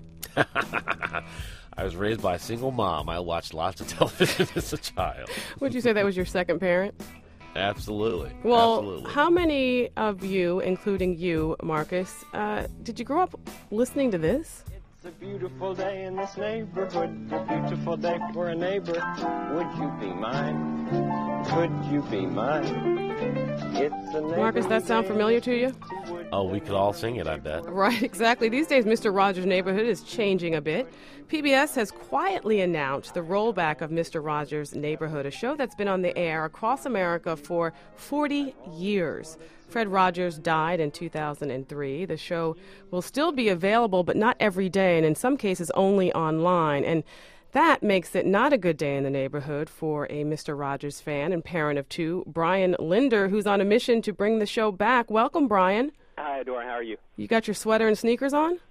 I was raised by a single mom. I watched lots of television as a child. Would you say that was your second parent? Absolutely. Well, Absolutely. How many of you, including you, Marcus, uh, did you grow up listening to this? It's a beautiful day in this neighborhood, a beautiful day for a neighbor. Would you be mine? Could you be mine? It's a Marcus, that sound familiar to you? Oh, we could all sing it, I bet. Right, exactly. These days, Mister Rogers' Neighborhood is changing a bit. P B S has quietly announced the rollback of Mister Rogers' Neighborhood, a show that's been on the air across America for forty years. Fred Rogers died in two thousand three. The show will still be available, but not every day, and in some cases only online. And that makes it not a good day in the neighborhood for a Mister Rogers fan and parent of two, Brian Linder, who's on a mission to bring the show back. Welcome, Brian. Hi, Dora. How are you? You got your sweater and sneakers on?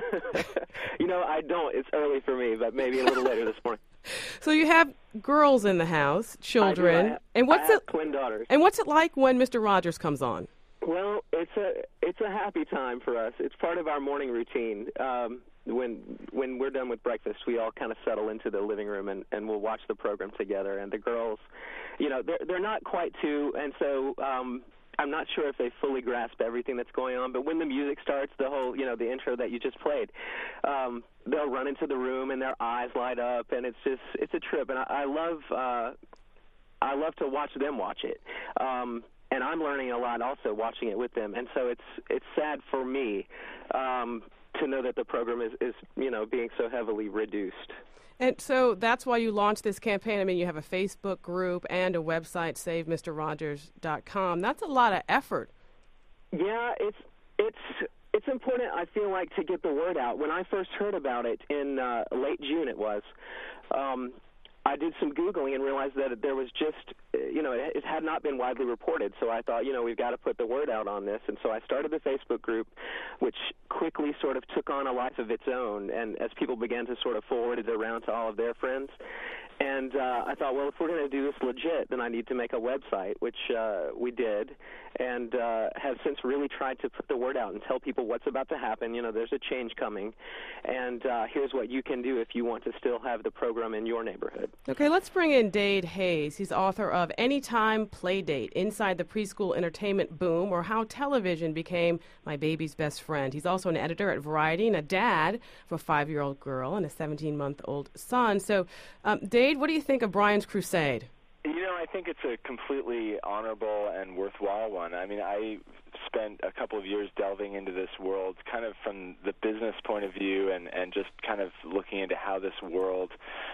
You know, I don't. It's early for me, but maybe a little later this morning. So you have girls in the house, children, I do. I have, and what's I have it? Twin daughters. And what's it like when Mister Rogers comes on? Well, it's a it's a happy time for us. It's part of our morning routine. Um, when when we're done with breakfast, we all kind of settle into the living room and, and we'll watch the program together. And the girls, you know, they're they're not quite two, and so. Um, I'm not sure if they fully grasp everything that's going on, but when the music starts, the whole, you know, the intro that you just played, um, they'll run into the room and their eyes light up, and it's just, it's a trip. And I, I love, uh, I love to watch them watch it. Um, and I'm learning a lot also watching it with them. And so it's, it's sad for me, um, to know that the program is, is, you know, being so heavily reduced. And so that's why you launched this campaign. I mean, you have a Facebook group and a website, save mister rogers dot com. That's a lot of effort. Yeah, it's it's it's important, I feel like, to get the word out. When I first heard about it in uh, late June, it was, um, I did some Googling and realized that there was just, you know, it, it had not been widely reported. So I thought, you know, we've got to put the word out on this. And so I started the Facebook group, which quickly sort of took on a life of its own. And as people began to sort of forward it around to all of their friends. And uh, I thought, well, if we're going to do this legit, then I need to make a website, which uh, we did, and uh, have since really tried to put the word out and tell people what's about to happen. You know, there's a change coming, and uh, here's what you can do if you want to still have the program in your neighborhood. Okay, let's bring in Dade Hayes. He's author of Anytime Playdate, Inside the Preschool Entertainment Boom, or How Television Became My Baby's Best Friend. He's also an editor at Variety and a dad of a five-year-old girl and a seventeen-month-old son. So, um, Dade, what do you think of Brian's crusade? You know, I think it's a completely honorable and worthwhile one. I mean, I spent a couple of years delving into this world kind of from the business point of view and, and just kind of looking into how this world,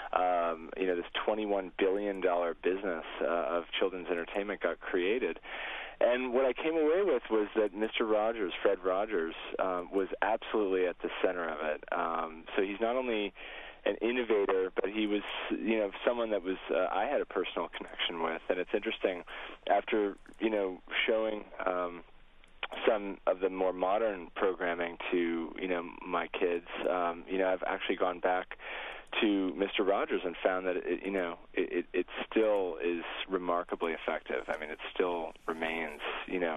um, you know, this twenty-one billion dollars business uh, of children's entertainment got created. And what I came away with was that Mister Rogers, Fred Rogers, um, was absolutely at the center of it. Um, so he's not only an innovator, but he was, you know, someone that was uh, I had a personal connection with. And it's interesting, after, you know, showing um, some of the more modern programming to, you know, my kids, um, you know, I've actually gone back to Mister Rogers and found that, it, you know, it, it still is remarkably effective. I mean, it still remains, you know,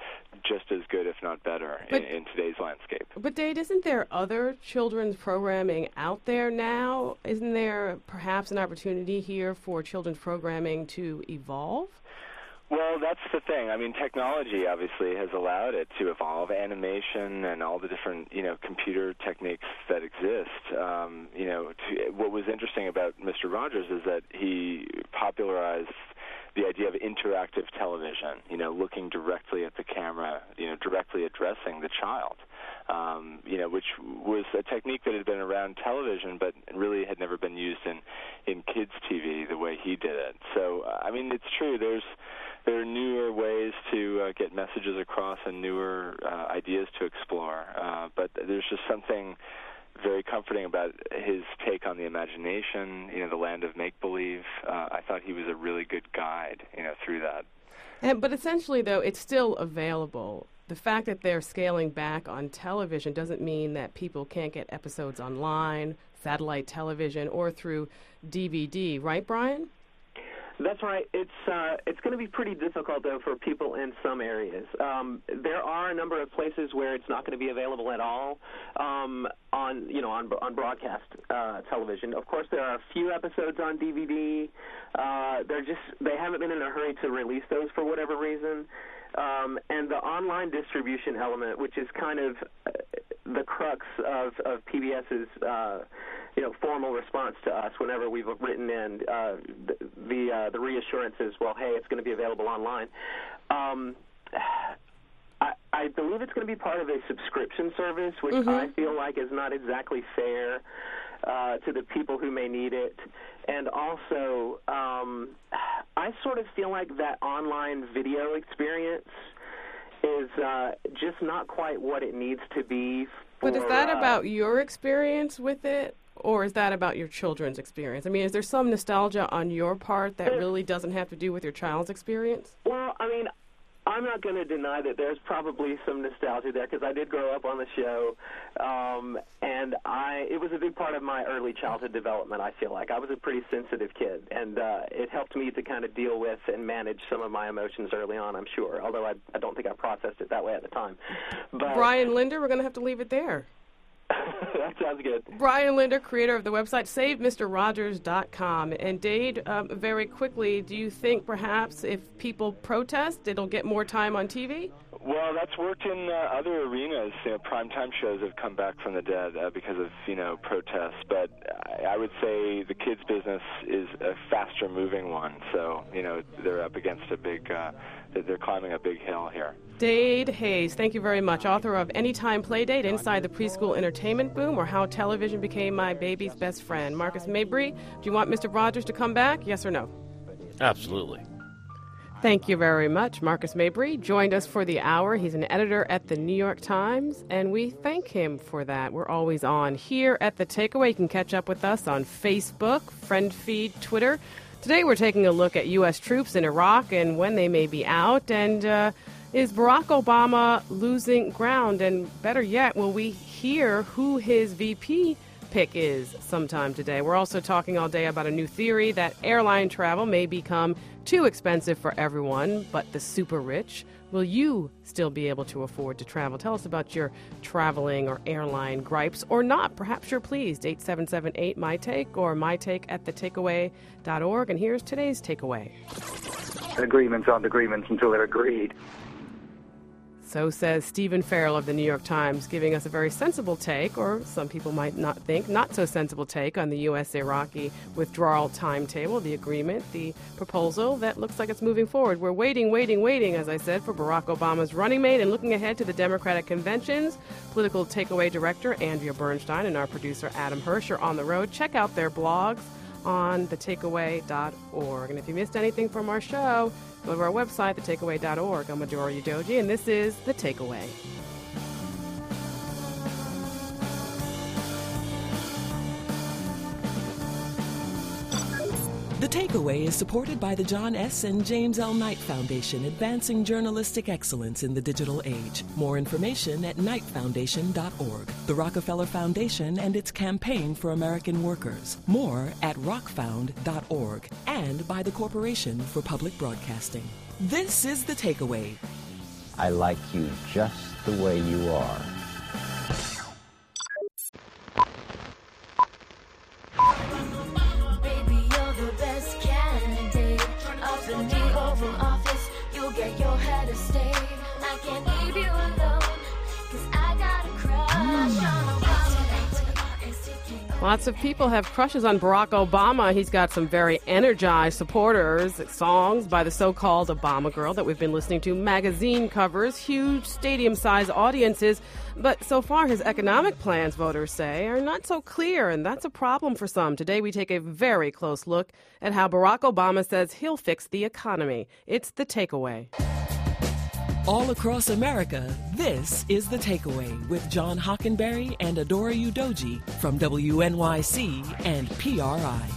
just as good, if not better, in, in today's landscape. But, Dade, isn't there other children's programming out there now? Isn't there perhaps an opportunity here for children's programming to evolve? Well, that's the thing. I mean, technology obviously has allowed it to evolve. Animation and all the different, you know, computer techniques that exist. Um, you know, to, what was interesting about Mister Rogers is that he popularized the idea of interactive television, you know, looking directly at the camera, you know, directly addressing the child, um, you know, which was a technique that had been around television but really had never been used in, in kids' T V the way he did it. So, I mean, it's true. There's there are newer ways to uh, get messages across and newer uh, ideas to explore, uh, but there's just something very comforting about his take on the imagination, you know, the land of make-believe. Uh, I thought he was a really good guide, you know, through that. And, but essentially, though, it's still available. The fact that they're scaling back on television doesn't mean that people can't get episodes online, satellite television, or through D V D. Right, Brian? That's right. It's uh, it's going to be pretty difficult, though, for people in some areas. Um, there are a number of places where it's not going to be available at all um, on you know on on broadcast uh, television. Of course, there are a few episodes on D V D. Uh, they're just they haven't been in a hurry to release those for whatever reason. Um, and the online distribution element, which is kind of uh, the crux of, of PBS's, uh, you know, formal response to us whenever we've written in uh, the the, uh, the reassurances, well, hey, it's going to be available online. Um, I, I believe it's going to be part of a subscription service, which mm-hmm. I feel like is not exactly fair uh, to the people who may need it. And also, um, I sort of feel like that online video experience is uh, just not quite what it needs to be. For, but is that uh, about your experience with it, or is that about your children's experience? I mean, is there some nostalgia on your part that really doesn't have to do with your child's experience? Well, I mean, I'm not going to deny that there's probably some nostalgia there because I did grow up on the show, um, and I it was a big part of my early childhood development, I feel like. I was a pretty sensitive kid, and uh, it helped me to kind of deal with and manage some of my emotions early on, I'm sure, although I, I don't think I processed it that way at the time. But Brian Linder, we're going to have to leave it there. That sounds good. Brian Linder, creator of the website save mister rogers dot com. And Dade, um, very quickly, do you think perhaps if people protest, it'll get more time on T V? Well, that's worked in uh, other arenas. You know, primetime shows have come back from the dead uh, because of, you know, protests. But I, I would say the kids' business is a faster-moving one. So, you know, they're up against a big, uh, they're climbing a big hill here. Dade Hayes, thank you very much. Author of Anytime Playdate, Inside the Preschool Entertainment Boom, or How Television Became My Baby's Best Friend. Marcus Mabry, do you want Mister Rogers to come back, yes or no? Absolutely. Thank you very much. Marcus Mabry joined us for the hour. He's an editor at the New York Times, and we thank him for that. We're always on here at The Takeaway. You can catch up with us on Facebook, Friend Feed, Twitter. Today we're taking a look at U S troops in Iraq and when they may be out, and uh, is Barack Obama losing ground? And better yet, will we hear who his V P pick is sometime today? We're also talking all day about a new theory that airline travel may become too expensive for everyone but the super rich. Will you still be able to afford to travel? Tell us about your traveling or airline gripes or not. Perhaps you're pleased. eight seven seven eight, my take or my take at the takeaway dot org. And here's today's takeaway. Agreements aren't agreements until they're agreed. So says Stephen Farrell of the New York Times, giving us a very sensible take, or some people might not think, not so sensible take on the U S Iraqi withdrawal timetable, the agreement, the proposal that looks like it's moving forward. We're waiting, waiting, waiting, as I said, for Barack Obama's running mate, and looking ahead to the Democratic conventions. Political Takeaway Director Andrea Bernstein and our producer Adam Hirsch are on the road. Check out their blogs on the takeaway dot org. And if you missed anything from our show, go to our website, the takeaway dot org. I'm Adora Udoji, and this is The Takeaway. The Takeaway is supported by the John S. and James L. Knight Foundation, advancing journalistic excellence in the digital age. More information at knight foundation dot org. The Rockefeller Foundation and its campaign for American workers. More at rock found dot org. And by the Corporation for Public Broadcasting. This is The Takeaway. I like you just the way you are. Lots of people have crushes on Barack Obama. He's got some very energized supporters, songs by the so-called Obama Girl that we've been listening to, magazine covers, huge stadium-sized audiences. But so far, his economic plans, voters say, are not so clear, and that's a problem for some. Today, we take a very close look at how Barack Obama says he'll fix the economy. It's The Takeaway. All across America, this is The Takeaway with John Hockenberry and Adora Udoji from W N Y C and P R I.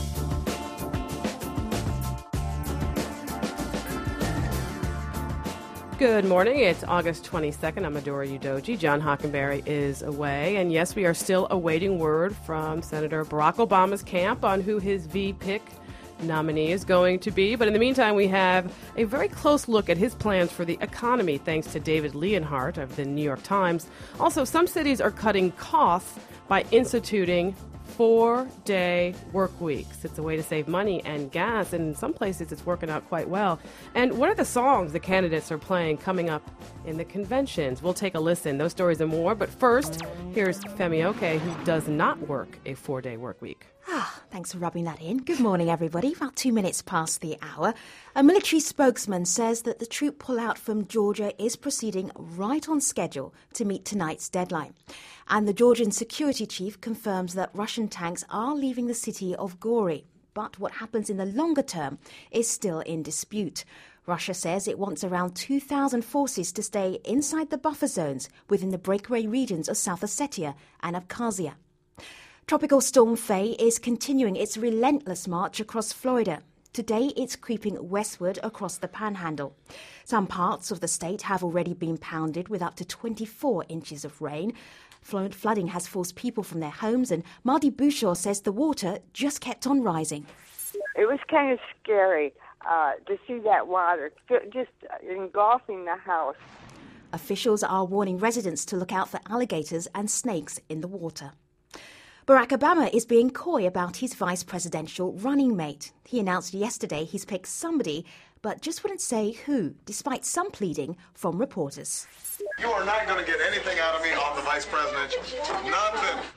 Good morning. It's August twenty-second. I'm Adora Udoji. John Hockenberry is away. And yes, we are still awaiting word from Senator Barack Obama's camp on who his V-pick nominee is going to be. But in the meantime, we have a very close look at his plans for the economy, thanks to David Leonhardt of the New York Times. Also, some cities are cutting costs by instituting four-day work weeks. It's a way to save money and gas, and in some places it's working out quite well. And what are the songs the candidates are playing coming up in the conventions? We'll take a listen. Those stories and more. But first, here's Femi Oke, who does not work a four-day work week. Ah, thanks for rubbing that in. Good morning, everybody. About two minutes past the hour. A military spokesman says that the troop pullout from Georgia is proceeding right on schedule to meet tonight's deadline. And the Georgian security chief confirms that Russian tanks are leaving the city of Gori. But what happens in the longer term is still in dispute. Russia says it wants around two thousand forces to stay inside the buffer zones within the breakaway regions of South Ossetia and Abkhazia. Tropical Storm Faye is continuing its relentless march across Florida. Today, it's creeping westward across the Panhandle. Some parts of the state have already been pounded with up to twenty-four inches of rain. Flooding has forced people from their homes, and Marty Bouchard says the water just kept on rising. It was kind of scary uh, to see that water just engulfing the house. Officials are warning residents to look out for alligators and snakes in the water. Barack Obama is being coy about his vice presidential running mate. He announced yesterday he's picked somebody, but just wouldn't say who, despite some pleading from reporters. You are not going to get anything out of me on the vice presidential. Not a bit.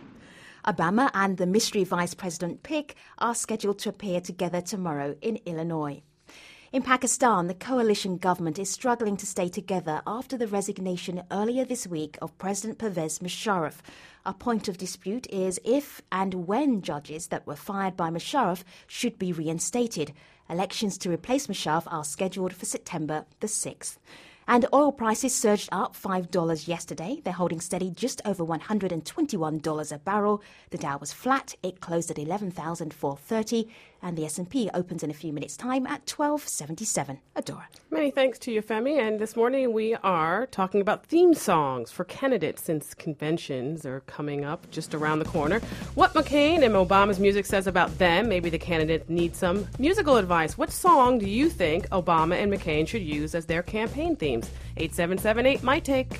Obama and the mystery vice president pick are scheduled to appear together tomorrow in Illinois. In Pakistan, the coalition government is struggling to stay together after the resignation earlier this week of President Pervez Musharraf. A point of dispute is if and when judges that were fired by Musharraf should be reinstated. Elections to replace Musharraf are scheduled for September the sixth. And oil prices surged up five dollars yesterday. They're holding steady just over one hundred twenty-one dollars a barrel. The Dow was flat. It closed at eleven thousand four hundred thirty. And the S and P opens in a few minutes' time at twelve seventy-seven. Adora. Many thanks to you, Femi. And this morning we are talking about theme songs for candidates since conventions are coming up just around the corner. What McCain and Obama's music says about them. Maybe the candidates need some musical advice. What song do you think Obama and McCain should use as their campaign themes? eight seven seven eight, my take.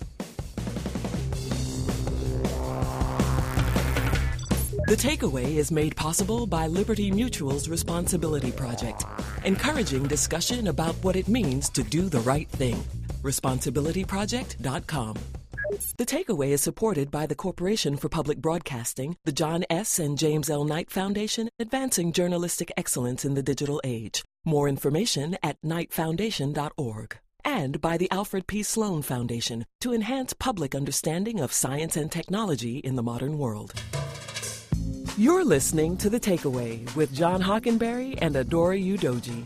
The Takeaway is made possible by Liberty Mutual's Responsibility Project, encouraging discussion about what it means to do the right thing. responsibility project dot com. The Takeaway is supported by the Corporation for Public Broadcasting, the John S. and James L. Knight Foundation, advancing journalistic excellence in the digital age. More information at knight foundation dot org. And by the Alfred P. Sloan Foundation to enhance public understanding of science and technology in the modern world. You're listening to The Takeaway with John Hockenberry and Adora Udoji.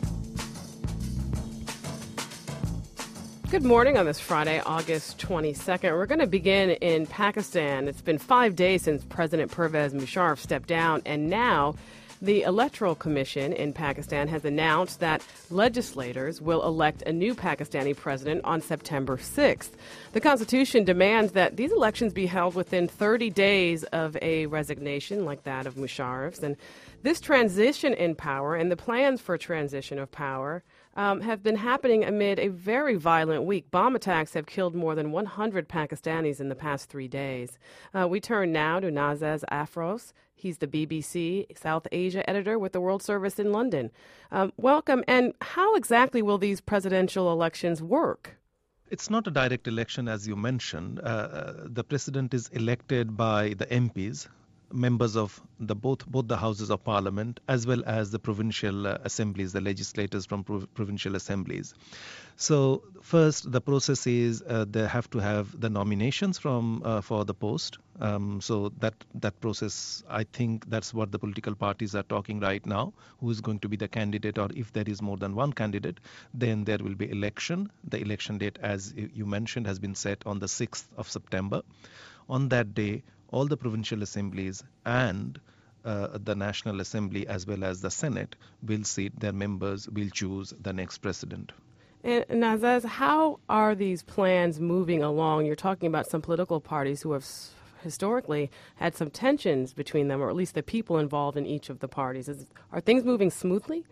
Good morning on this Friday, August twenty-second. We're going to begin in Pakistan. It's been five days since President Pervez Musharraf stepped down, and now the Electoral Commission in Pakistan has announced that legislators will elect a new Pakistani president on September sixth. The Constitution demands that these elections be held within thirty days of a resignation like that of Musharraf's. And this transition in power and the plans for transition of power um, have been happening amid a very violent week. Bomb attacks have killed more than one hundred Pakistanis in the past three days. Uh, we turn now to Nazaz Afros. He's the B B C South Asia editor with the World Service in London. Um, welcome. And how exactly will these presidential elections work? It's not a direct election, as you mentioned. Uh, the president is elected by the M Ps, members of the both both the houses of parliament as well as the provincial uh, assemblies, the legislators from prov- provincial assemblies. So first, the process is uh, they have to have the nominations from uh, for the post. Um, so that that process, I think that's what the political parties are talking right now. Who is going to be the candidate, or if there is more than one candidate, then there will be election. The election date, as you mentioned, has been set on the sixth of September. On that day, all the provincial assemblies and uh, the National Assembly as well as the Senate will seat their members, will choose the next president. And Nazez, how are these plans moving along? You're talking about some political parties who have s- historically had some tensions between them, or at least the people involved in each of the parties. Is, are things moving smoothly?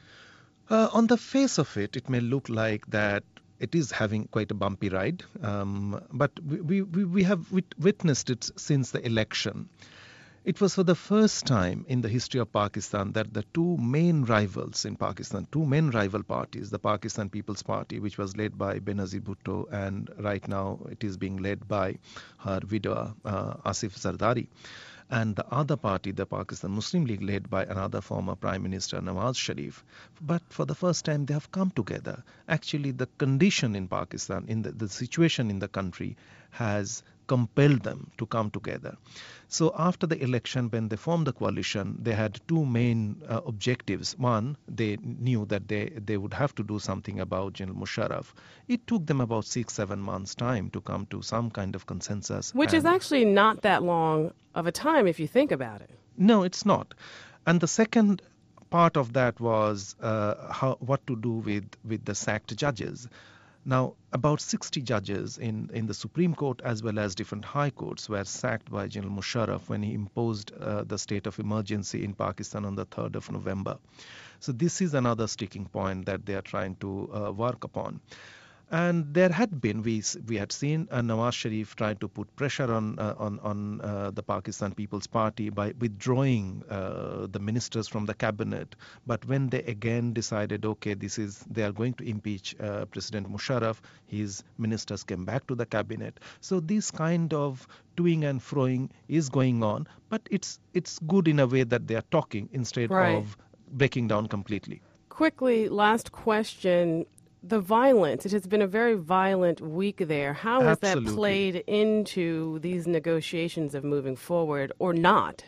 Uh, on the face of it, it may look like that it is having quite a bumpy ride, um, but we, we, we have wit- witnessed it since the election. It was for the first time in the history of Pakistan that the two main rivals in Pakistan, two main rival parties, the Pakistan People's Party, which was led by Benazir Bhutto, and right now it is being led by her widow, uh, Asif Zardari, and the other party, the Pakistan Muslim League, led by another former Prime Minister, Nawaz Sharif. But for the first time, they have come together. Actually, the condition in Pakistan, in the, the situation in the country, has compelled them to come together. So after the election, when they formed the coalition, they had two main uh, objectives. One, they knew that they, they would have to do something about General Musharraf. It took them about six, seven months' time to come to some kind of consensus. Which is actually not that long of a time if you think about it. No, it's not. And the second part of that was uh, how, what to do with, with the sacked judges. Now, about sixty judges in, in the Supreme Court as well as different high courts were sacked by General Musharraf when he imposed uh, the state of emergency in Pakistan on the third of November. So this is another sticking point that they are trying to uh, work upon. And there had been, we we had seen uh, Nawaz Sharif try to put pressure on uh, on on uh, the Pakistan People's Party by withdrawing uh, the ministers from the cabinet. But when they again decided, okay, this is they are going to impeach uh, President Musharraf, his ministers came back to the cabinet. So this kind of toing and froing is going on, but it's it's good in a way that they are talking instead Right. of breaking down completely. Quickly, last question. The violence, it has been a very violent week there. How has Absolutely. that played into these negotiations of moving forward or not?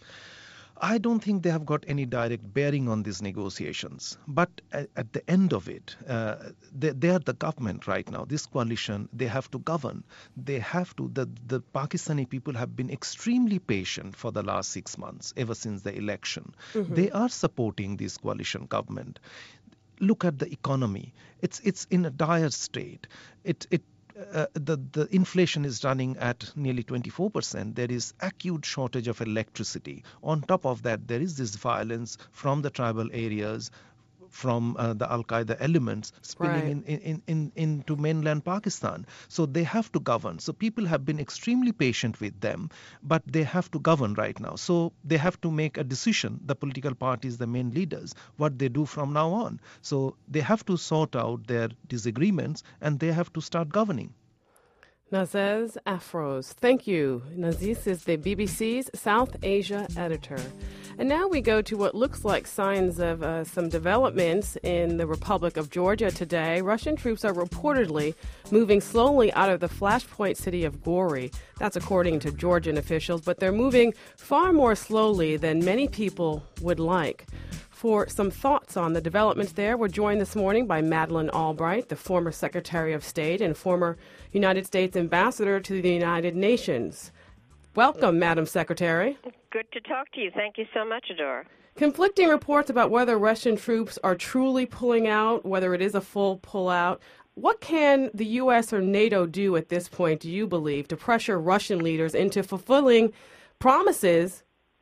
I don't think they have got any direct bearing on these negotiations. But at, at the end of it, uh, they, they are the government right now. This coalition, they have to govern. They have to. The, the Pakistani people have been extremely patient for the last six months, ever since the election. Mhm. They are supporting this coalition government. Look at the economy. It's it's in a dire state. It it uh, the the inflation is running at nearly twenty-four percent. There is acute shortage of electricity. On top of that, there is this violence from the tribal areas, from uh, the Al-Qaeda elements spilling Right. in, in, in, in, into mainland Pakistan. So they have to govern. So people have been extremely patient with them, but they have to govern right now. So they have to make a decision, the political parties, the main leaders, what they do from now on. So they have to sort out their disagreements and they have to start governing. Nazez Afroz. Thank you. Nazez is the B B C's South Asia editor. And now we go to what looks like signs of uh, some developments in the Republic of Georgia today. Russian troops are reportedly moving slowly out of the flashpoint city of Gori. That's according to Georgian officials, but they're moving far more slowly than many people would like. For some thoughts on the developments there, we're joined this morning by Madeleine Albright, the former Secretary of State and former United States Ambassador to the United Nations. Welcome, Madam Secretary. Good to talk to you. Thank you so much, Adora. Conflicting reports about whether Russian troops are truly pulling out, whether it is a full pullout. What can the U S or NATO do at this point, do you believe, to pressure Russian leaders into fulfilling promises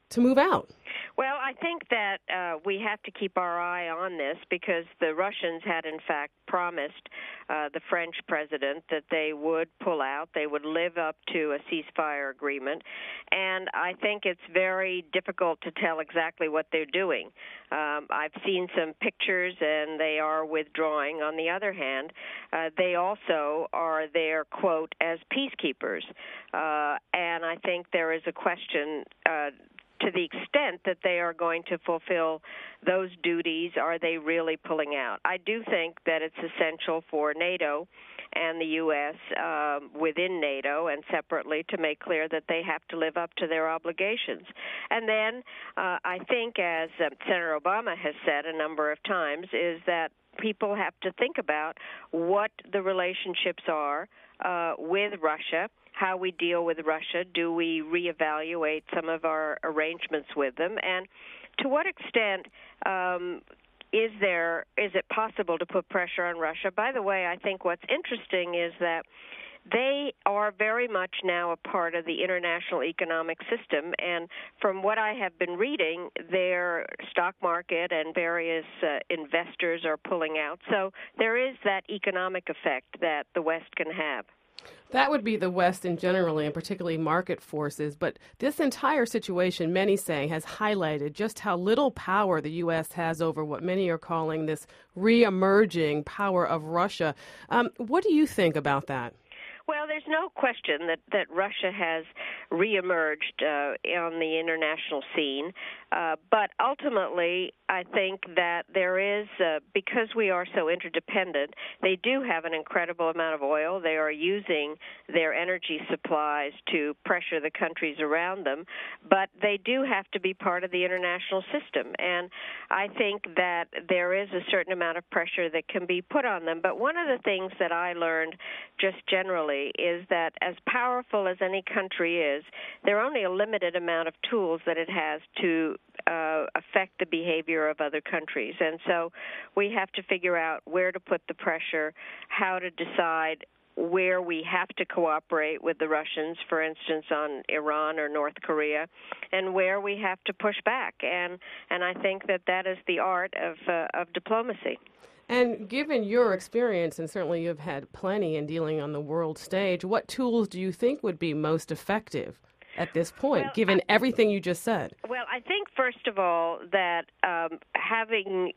to move out? Well, I think that uh, we have to keep our eye on this because the Russians had, in fact, promised uh, the French president that they would pull out, they would live up to a ceasefire agreement, and I think it's very difficult to tell exactly what they're doing. Um, I've seen some pictures, and they are withdrawing. On the other hand, uh, they also are there, quote, as peacekeepers, uh, and I think there is a question uh, to the extent that they are going to fulfill those duties, are they really pulling out? I do think that it's essential for NATO and the U S um, within NATO and separately to make clear that they have to live up to their obligations. And then uh, I think, as uh, Senator Obama has said a number of times, is that people have to think about what the relationships are uh, with Russia, how we deal with Russia. Do we reevaluate some of our arrangements with them? And to what extent um, is there, is it possible to put pressure on Russia? By the way, I think what's interesting is that they are very much now a part of the international economic system, and from what I have been reading, their stock market and various uh, investors are pulling out. So there is that economic effect that the West can have. That would be the West in general, and particularly market forces. But this entire situation, many say, has highlighted just how little power the U S has over what many are calling this re-emerging power of Russia. Um, what do you think about that? Well, there's no question that, that Russia has reemerged uh, on the international scene. Uh, but ultimately, I think that there is, uh, because we are so interdependent, they do have an incredible amount of oil. They are using their energy supplies to pressure the countries around them. But they do have to be part of the international system. And I think that there is a certain amount of pressure that can be put on them. But one of the things that I learned just generally is that as powerful as any country is, there are only a limited amount of tools that it has to uh, affect the behavior of other countries. And so we have to figure out where to put the pressure, how to decide where we have to cooperate with the Russians, for instance, on Iran or North Korea, and where we have to push back. And and I think that that is the art of uh, of diplomacy. And given your experience, and certainly you've had plenty in dealing on the world stage, what tools do you think would be most effective at this point, well, given I, everything you just said? Well, I think, first of all, that um, having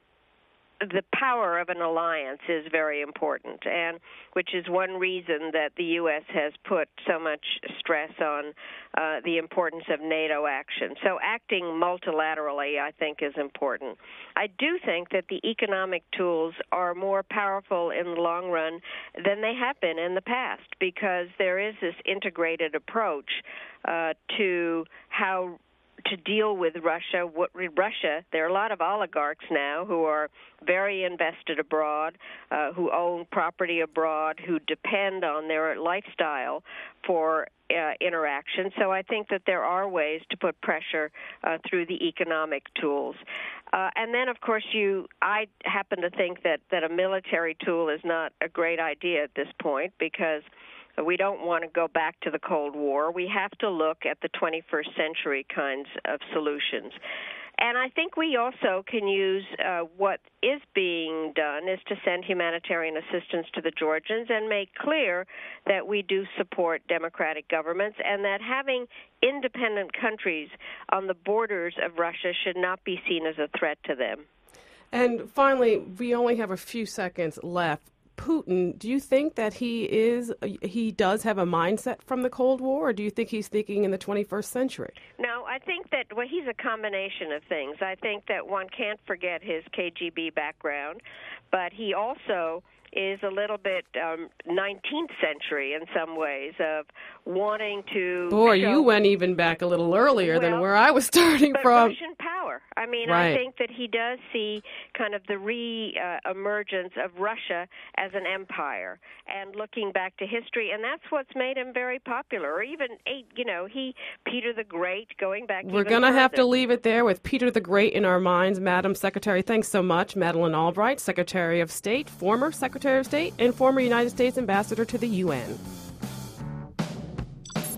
the power of an alliance is very important, and which is one reason that the U S has put so much stress on uh, the importance of NATO action. So acting multilaterally, I think, is important. I do think that the economic tools are more powerful in the long run than they have been in the past, because there is this integrated approach uh, to how to deal with Russia. What Russia, there are a lot of oligarchs now who are very invested abroad, uh, who own property abroad, who depend on their lifestyle for uh, interaction. So I think that there are ways to put pressure uh, through the economic tools. Uh, and then, of course, you. I happen to think that, that a military tool is not a great idea at this point, because we don't want to go back to the Cold War. We have to look at the twenty-first century kinds of solutions. And I think we also can use uh, what is being done is to send humanitarian assistance to the Georgians and make clear that we do support democratic governments, and that having independent countries on the borders of Russia should not be seen as a threat to them. And finally, we only have a few seconds left. Putin, do you think that he is he does have a mindset from the Cold War, or do you think he's thinking in the twenty-first century? No, I think that well, he's a combination of things. I think that one can't forget his K G B background, but he also is a little bit um, nineteenth century in some ways, of wanting to Boy, show, you went even back a little earlier well, than where I was starting but from. Russian power. I mean, right. I think that he does see kind of the re-emergence uh, of Russia as an empire, and looking back to history, and that's what's made him very popular. Or even, you know, he, Peter the Great, going back We're going to have to leave it there with Peter the Great in our minds. Madam Secretary, thanks so much. Madeleine Albright, Secretary of State, former Secretary of State, and former United States Ambassador to the U N.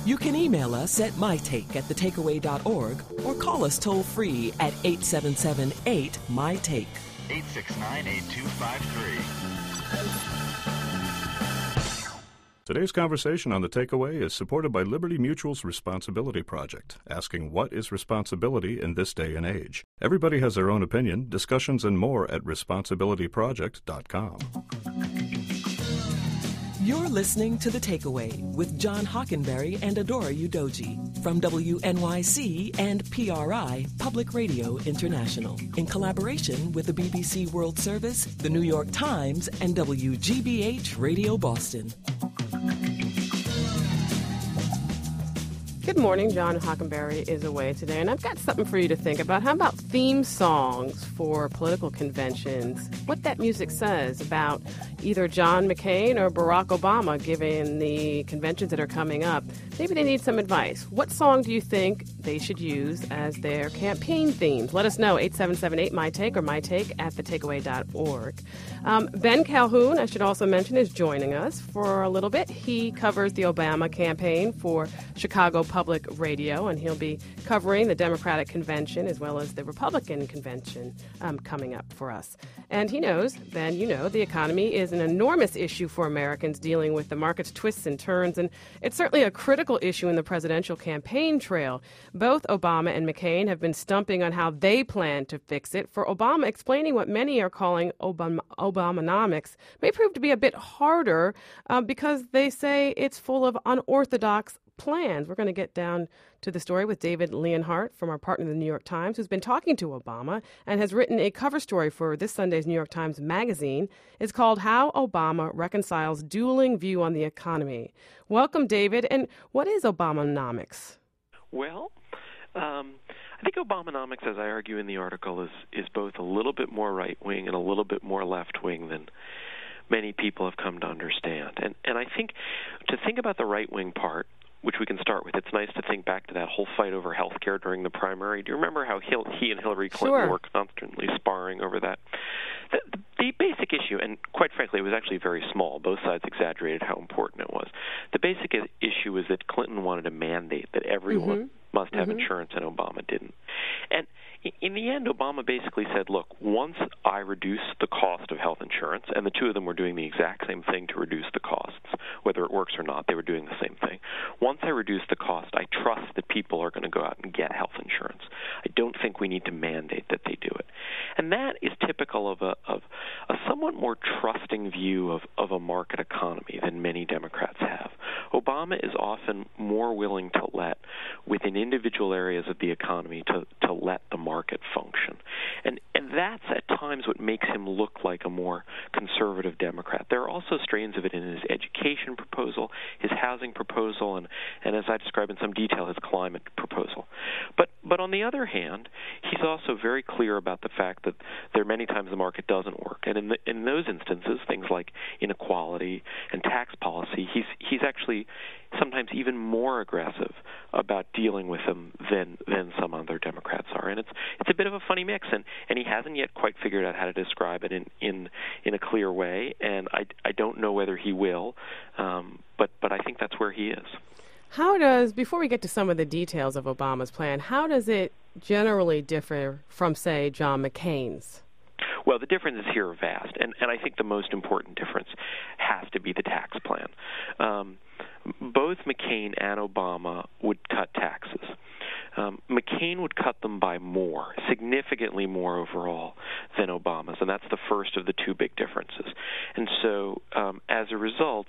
You can email us at mytake at the takeaway dot org or call us toll-free at eight seven seven eight M Y T A K E. eight six nine, eight two five three. Today's conversation on The Takeaway is supported by Liberty Mutual's Responsibility Project, asking what is responsibility in this day and age. Everybody has their own opinion. Discussions and more at responsibility project dot com. You're listening to The Takeaway with John Hockenberry and Adora Udoji from W N Y C and P R I, Public Radio International, in collaboration with the B B C World Service, the New York Times, and W G B H Radio Boston. Good morning. John Hockenberry is away today, and I've got something for you to think about. How about theme songs for political conventions? What that music says about either John McCain or Barack Obama, given the conventions that are coming up. Maybe they need some advice. What song do you think they should use as their campaign themes? Let us know, eight seven seven eight M Y T A K E or mytake at the takeaway dot org. Um, Ben Calhoun, I should also mention, is joining us for a little bit. He covers the Obama campaign for Chicago Public Radio, and he'll be covering the Democratic convention as well as the Republican convention um, coming up for us. And he knows, Ben, you know, the economy is an enormous issue for Americans, dealing with the market's twists and turns, and it's certainly a critical issue in the presidential campaign trail. Both Obama and McCain have been stumping on how they plan to fix it. For Obama, explaining what many are calling Obama- Obamanomics may prove to be a bit harder uh, because they say it's full of unorthodox plans. We're going to get down to the story with David Leonhardt from our partner, the New York Times, who's been talking to Obama and has written a cover story for this Sunday's New York Times Magazine. It's called How Obama Reconciles Dueling View on the Economy. Welcome, David. And what is Obamanomics? Well, um, I think Obamanomics, as I argue in the article, is, is both a little bit more right-wing and a little bit more left-wing than many people have come to understand. And, and I think to think about the right-wing part, which we can start with, it's nice to think back to that whole fight over health care during the primary. Do you remember how Hil- he and Hillary Clinton Sure. were constantly sparring over that? The, the, the basic issue, and quite frankly, it was actually very small. Both sides exaggerated how important it was. The basic issue was that Clinton wanted to mandate that everyone Mm-hmm. must have Mhm. insurance, and Obama didn't. And in the end, Obama basically said, look, once I reduce the cost of health insurance, and the two of them were doing the exact same thing to reduce the costs, whether it works or not, they were doing the same thing. Once I reduce the cost, I trust that people are going to go out and get health insurance. I don't think we need to mandate that they do it. And that is typical of a, of a somewhat more trusting view of, of a market economy than many Democrats have. Obama is often more willing to let, within individual areas of the economy, to, to let the market function. And and that's at times what makes him look like a more conservative Democrat. There are also strains of it in his education proposal, his housing proposal, and, and as I describe in some detail, his climate proposal. But but on the other hand, he's also very clear about the fact that there are many times the market doesn't work. And in the, in those instances, things like inequality and tax policy, he's he's actually sometimes even more aggressive about dealing with them than than some other Democrats are. And it's it's a bit of a funny mix, and, and he hasn't yet quite figured out how to describe it in, in, in a clear way, and I, I don't know whether he will, um, but, but I think that's where he is. How does, before we get to some of the details of Obama's plan, how does it generally differ from, say, John McCain's? Well, the differences here are vast, and, and I think the most important difference has to be the tax plan. Um, both McCain and Obama would cut taxes. Um, McCain would cut them by more, significantly more overall than Obama's, and that's the first of the two big differences. And so, um, as a result,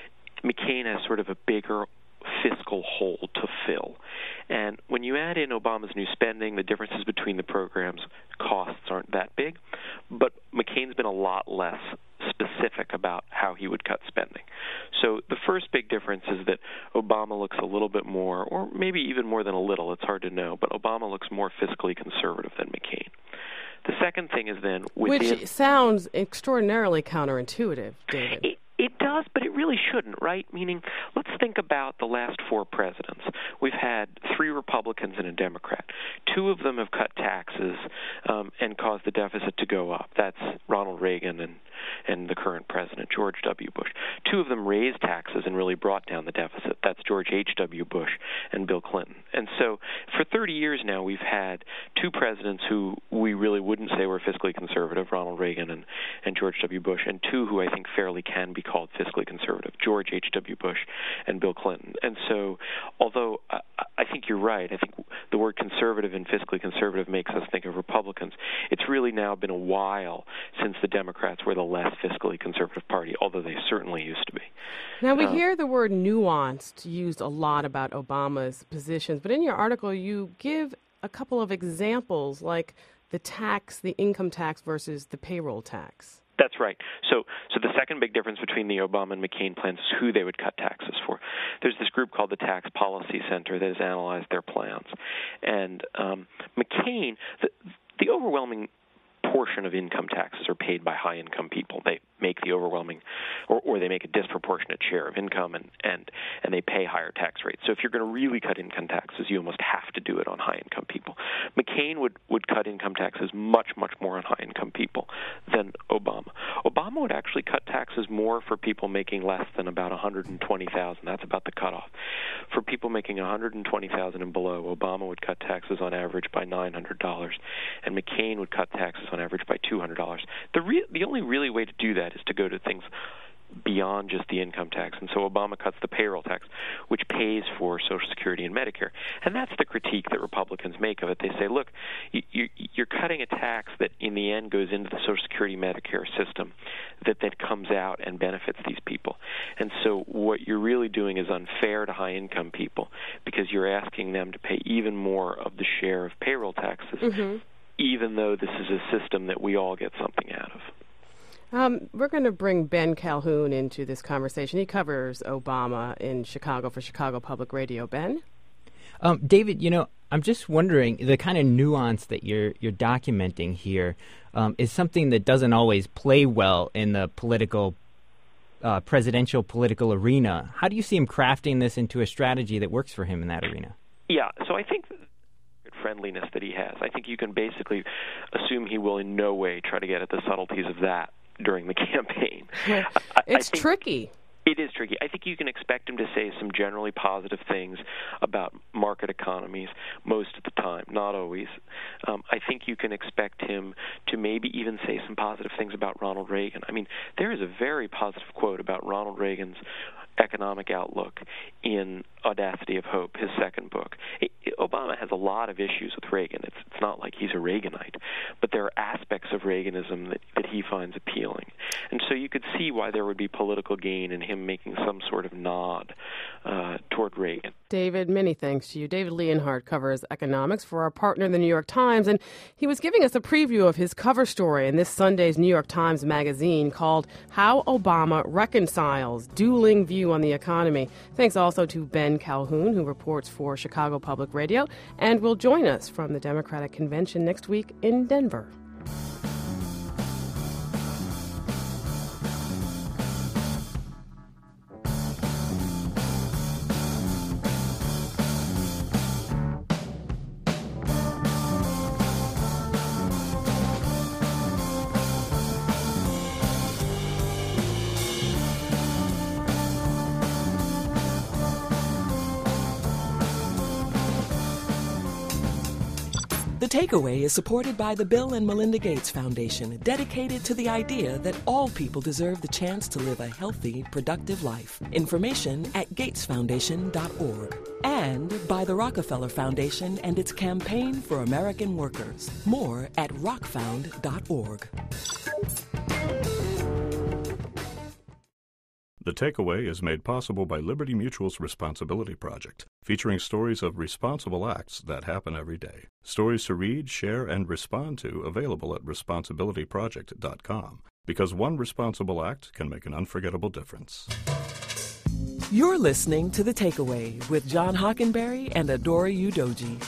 McCain has sort of a bigger fiscal hole to fill. And when you add in Obama's new spending, the differences between the programs' costs aren't that big, but McCain's been a lot less specific about how he would cut spending. So the first big difference is that Obama looks a little bit more, or maybe even more than a little, it's hard to know, but Obama looks more fiscally conservative than McCain. The second thing is then within... Which sounds extraordinarily counterintuitive, David. It, It does, but it really shouldn't, right? Meaning, let's let's think about the last four presidents. We've had three Republicans and a Democrat. Two of them have cut taxes um, and caused the deficit to go up. That's Ronald Reagan and, and the current president, George W. Bush. Two of them raised taxes and really brought down the deficit. That's George H W. Bush and Bill Clinton. And so for thirty years now, we've had two presidents who we really wouldn't say were fiscally conservative, Ronald Reagan and, and George W. Bush, and two who I think fairly can be called fiscally conservative, George H W. Bush and Bill Clinton. And so although I, I think you're right, I think the word conservative and fiscally conservative makes us think of Republicans, it's really now been a while since the Democrats were the less fiscally conservative party, although they certainly used to be. Now, we um, hear the word nuanced used a lot about Obama's positions, but in your article you give a couple of examples, like the tax, the income tax versus the payroll tax. That's right. So so the second big difference between the Obama and McCain plans is who they would cut taxes for. There's this group called the Tax Policy Center that has analyzed their plans. And um, McCain, the, the overwhelming portion of income taxes are paid by high-income people. They make the overwhelming, or, or they make a disproportionate share of income, and, and, and they pay higher tax rates. So if you're going to really cut income taxes, you almost have to do it on high-income people. McCain would, would cut income taxes much, much more on high-income people than Obama. Obama would actually cut taxes more for people making less than about one hundred twenty thousand dollars. That's about the cutoff. For people making one hundred twenty thousand dollars and below, Obama would cut taxes on average by nine hundred dollars, and McCain would cut taxes on average by two hundred dollars. The re- the only really way to do that is to go to things beyond just the income tax. And so Obama cuts the payroll tax, which pays for Social Security and Medicare. And that's the critique that Republicans make of it. They say, look, you, you're cutting a tax that in the end goes into the Social Security Medicare system that then comes out and benefits these people. And so what you're really doing is unfair to high-income people because you're asking them to pay even more of the share of payroll taxes, mm-hmm. even though this is a system that we all get something out of. Um, we're going to bring Ben Calhoun into this conversation. He covers Obama in Chicago for Chicago Public Radio. Ben? Um, David, you know, I'm just wondering, the kind of nuance that you're you're documenting here um, is something that doesn't always play well in the political, uh, presidential political arena. How do you see him crafting this into a strategy that works for him in that arena? Yeah, so I think friendliness that he has, I think you can basically assume he will in no way try to get at the subtleties of that during the campaign. Yeah. I, it's I think tricky. It is tricky. I think you can expect him to say some generally positive things about market economies most of the time, not always. Um, I think you can expect him to maybe even say some positive things about Ronald Reagan. I mean, there is a very positive quote about Ronald Reagan's economic outlook in Audacity of Hope, his second book. It, it, Obama has a lot of issues with Reagan. It's, it's not like he's a Reaganite, but there are aspects of Reaganism that, that he finds appealing. And so you could see why there would be political gain in him making some sort of nod uh, toward Reagan. David, many thanks to you. David Leonhardt covers economics for our partner, the New York Times, and he was giving us a preview of his cover story in this Sunday's New York Times Magazine called How Obama Reconciles, Dueling View on the Economy. Thanks also to Ben Calhoun, who reports for Chicago Public Radio and will join us from the Democratic Convention next week in Denver. The Takeaway is supported by the Bill and Melinda Gates Foundation, dedicated to the idea that all people deserve the chance to live a healthy, productive life. Information at gates foundation dot org. And by the Rockefeller Foundation and its campaign for American workers. More at rock found dot org. The Takeaway is made possible by Liberty Mutual's Responsibility Project, featuring stories of responsible acts that happen every day. Stories to read, share, and respond to available at responsibility project dot com, because one responsible act can make an unforgettable difference. You're listening to The Takeaway with John Hockenberry and Adora Udoji.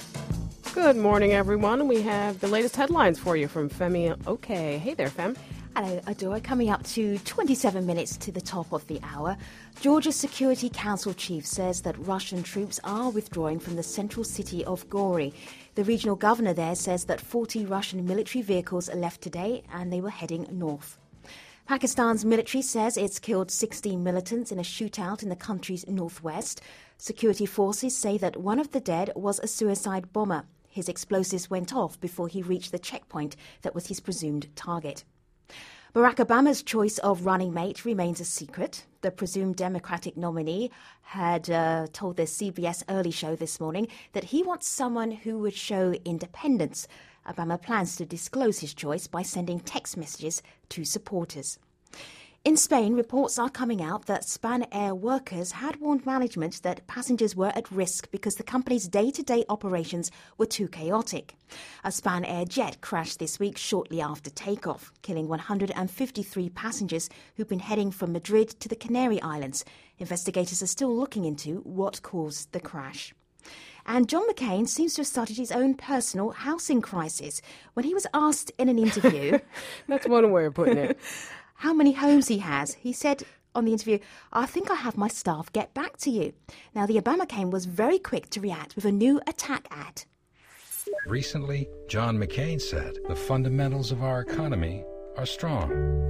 Good morning, everyone. We have the latest headlines for you from Femi. Okay. Hey there, Fem. Hello, Adora. Coming up to twenty-seven minutes to the top of the hour, Georgia's Security Council chief says that Russian troops are withdrawing from the central city of Gori. The regional governor there says that forty Russian military vehicles left today and they were heading north. Pakistan's military says it's killed sixteen militants in a shootout in the country's northwest. Security forces say that one of the dead was a suicide bomber. His explosives went off before he reached the checkpoint that was his presumed target. Barack Obama's choice of running mate remains a secret. The presumed Democratic nominee had uh, told the C B S Early Show this morning that he wants someone who would show independence. Obama plans to disclose his choice by sending text messages to supporters. In Spain, reports are coming out that Spanair workers had warned management that passengers were at risk because the company's day-to-day operations were too chaotic. A Spanair jet crashed this week shortly after takeoff, killing one hundred fifty-three passengers who've been heading from Madrid to the Canary Islands. Investigators are still looking into what caused the crash. And John McCain seems to have started his own personal housing crisis. When he was asked in an interview... That's one way of putting it. how many homes he has, he said on the interview, I think I'll have my staff get back to you. Now, the Obamacare was very quick to react with a new attack ad. Recently, John McCain said the fundamentals of our economy are strong.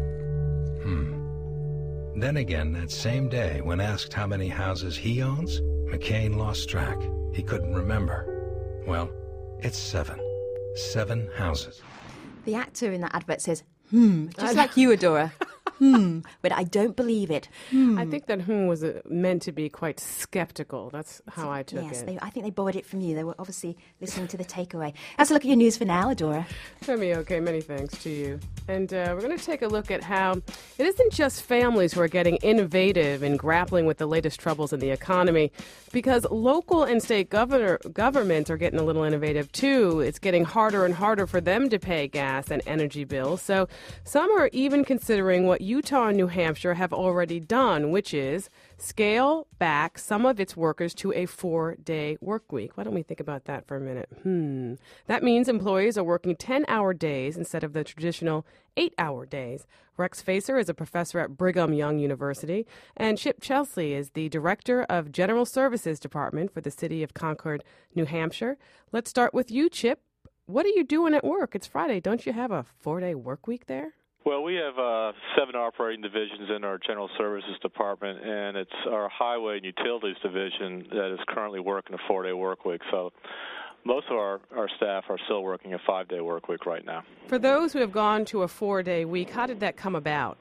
Hmm. Then again, that same day, when asked how many houses he owns, McCain lost track. He couldn't remember. Well, it's seven. Seven houses. The actor in that advert says, hmm, just like you, Adora. hmm, but I don't believe it. Hmm. I think that hmm was uh, meant to be quite skeptical. That's how I took yes, it. Yes, I think they borrowed it from you. They were obviously listening to the takeaway. Let's look at your news for now, Adora. Femi, okay, many thanks to you. And uh, we're going to take a look at how it isn't just families who are getting innovative in grappling with the latest troubles in the economy, because local and state governor, governments are getting a little innovative too. It's getting harder and harder for them to pay gas and energy bills. So some are even considering what Utah and New Hampshire have already done, which is scale back some of its workers to a four-day work week. Why don't we think about that for a minute? Hmm. That means employees are working ten-hour days instead of the traditional eight-hour days. Rex Facer is a professor at Brigham Young University, and Chip Chelsea is the director of General Services Department for the city of Concord, New Hampshire. Let's start with you, Chip. What are you doing at work? It's Friday. Don't you have a four-day work week there? Well, we have uh, seven operating divisions in our General Services Department, and it's our Highway and Utilities Division that is currently working a four-day work week. So most of our, our staff are still working a five-day work week right now. For those who have gone to a four-day week, how did that come about?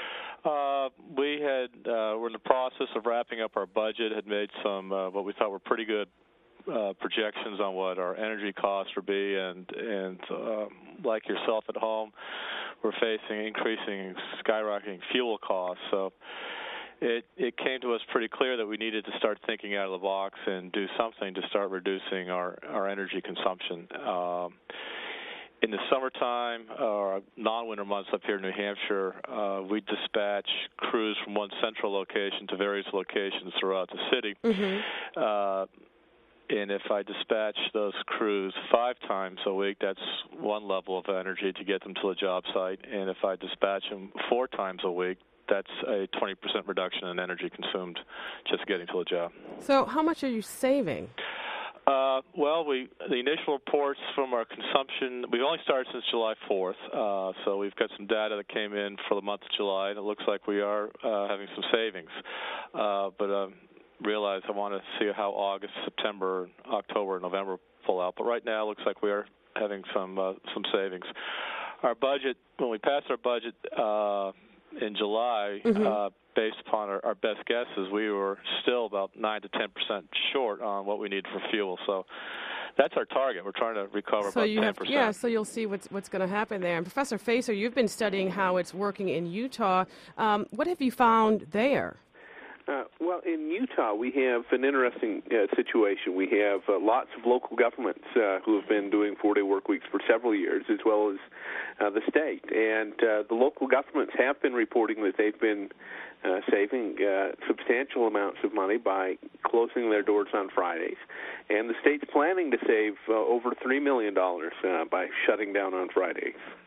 Uh, we had uh, we're in the process of wrapping up our budget, had made some uh, what we thought were pretty good Uh, projections on what our energy costs would be, and and um, like yourself at home, we're facing increasing, skyrocketing fuel costs. So it it came to us pretty clear that we needed to start thinking out of the box and do something to start reducing our our energy consumption. Um, in the summertime, or non-winter months up here in New Hampshire, uh, we dispatch crews from one central location to various locations throughout the city. Mm-hmm. Uh, And if I dispatch those crews five times a week, that's one level of energy to get them to the job site. And if I dispatch them four times a week, that's a twenty percent reduction in energy consumed just getting to the job. So how much are you saving? Uh, well, we the initial reports from our consumption, we've only started since July fourth, uh, so we've got some data that came in for the month of July, and it looks like we are uh, having some savings. Uh, but um, realize I want to see how August, September, October, and November pull out. But right now, it looks like we are having some uh, some savings. Our budget, when we passed our budget uh, in July, mm-hmm. uh, based upon our, our best guesses, we were still about nine to ten percent short on what we need for fuel. So that's our target. We're trying to recover so about you ten percent. Have, yeah, so you'll see what's what's going to happen there. And Professor Facer, you've been studying how it's working in Utah. Um, what have you found there? Uh, well, in Utah, we have an interesting uh, situation. We have uh, lots of local governments uh, who have been doing four-day work weeks for several years, as well as uh, the state. And uh, the local governments have been reporting that they've been uh, saving uh, substantial amounts of money by closing their doors on Fridays. And the state's planning to save uh, over three million dollars uh, by shutting down on Fridays.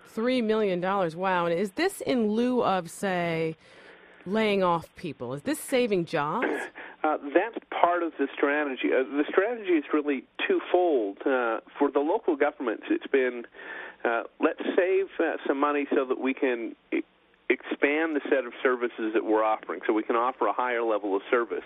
Three million dollars. Wow. And is this in lieu of, say, laying off people? Is this saving jobs? Uh, that's part of the strategy. Uh, the strategy is really twofold. Uh, for the local governments, it's been uh, let's save uh, some money so that we can e- expand the set of services that we're offering, so we can offer a higher level of service.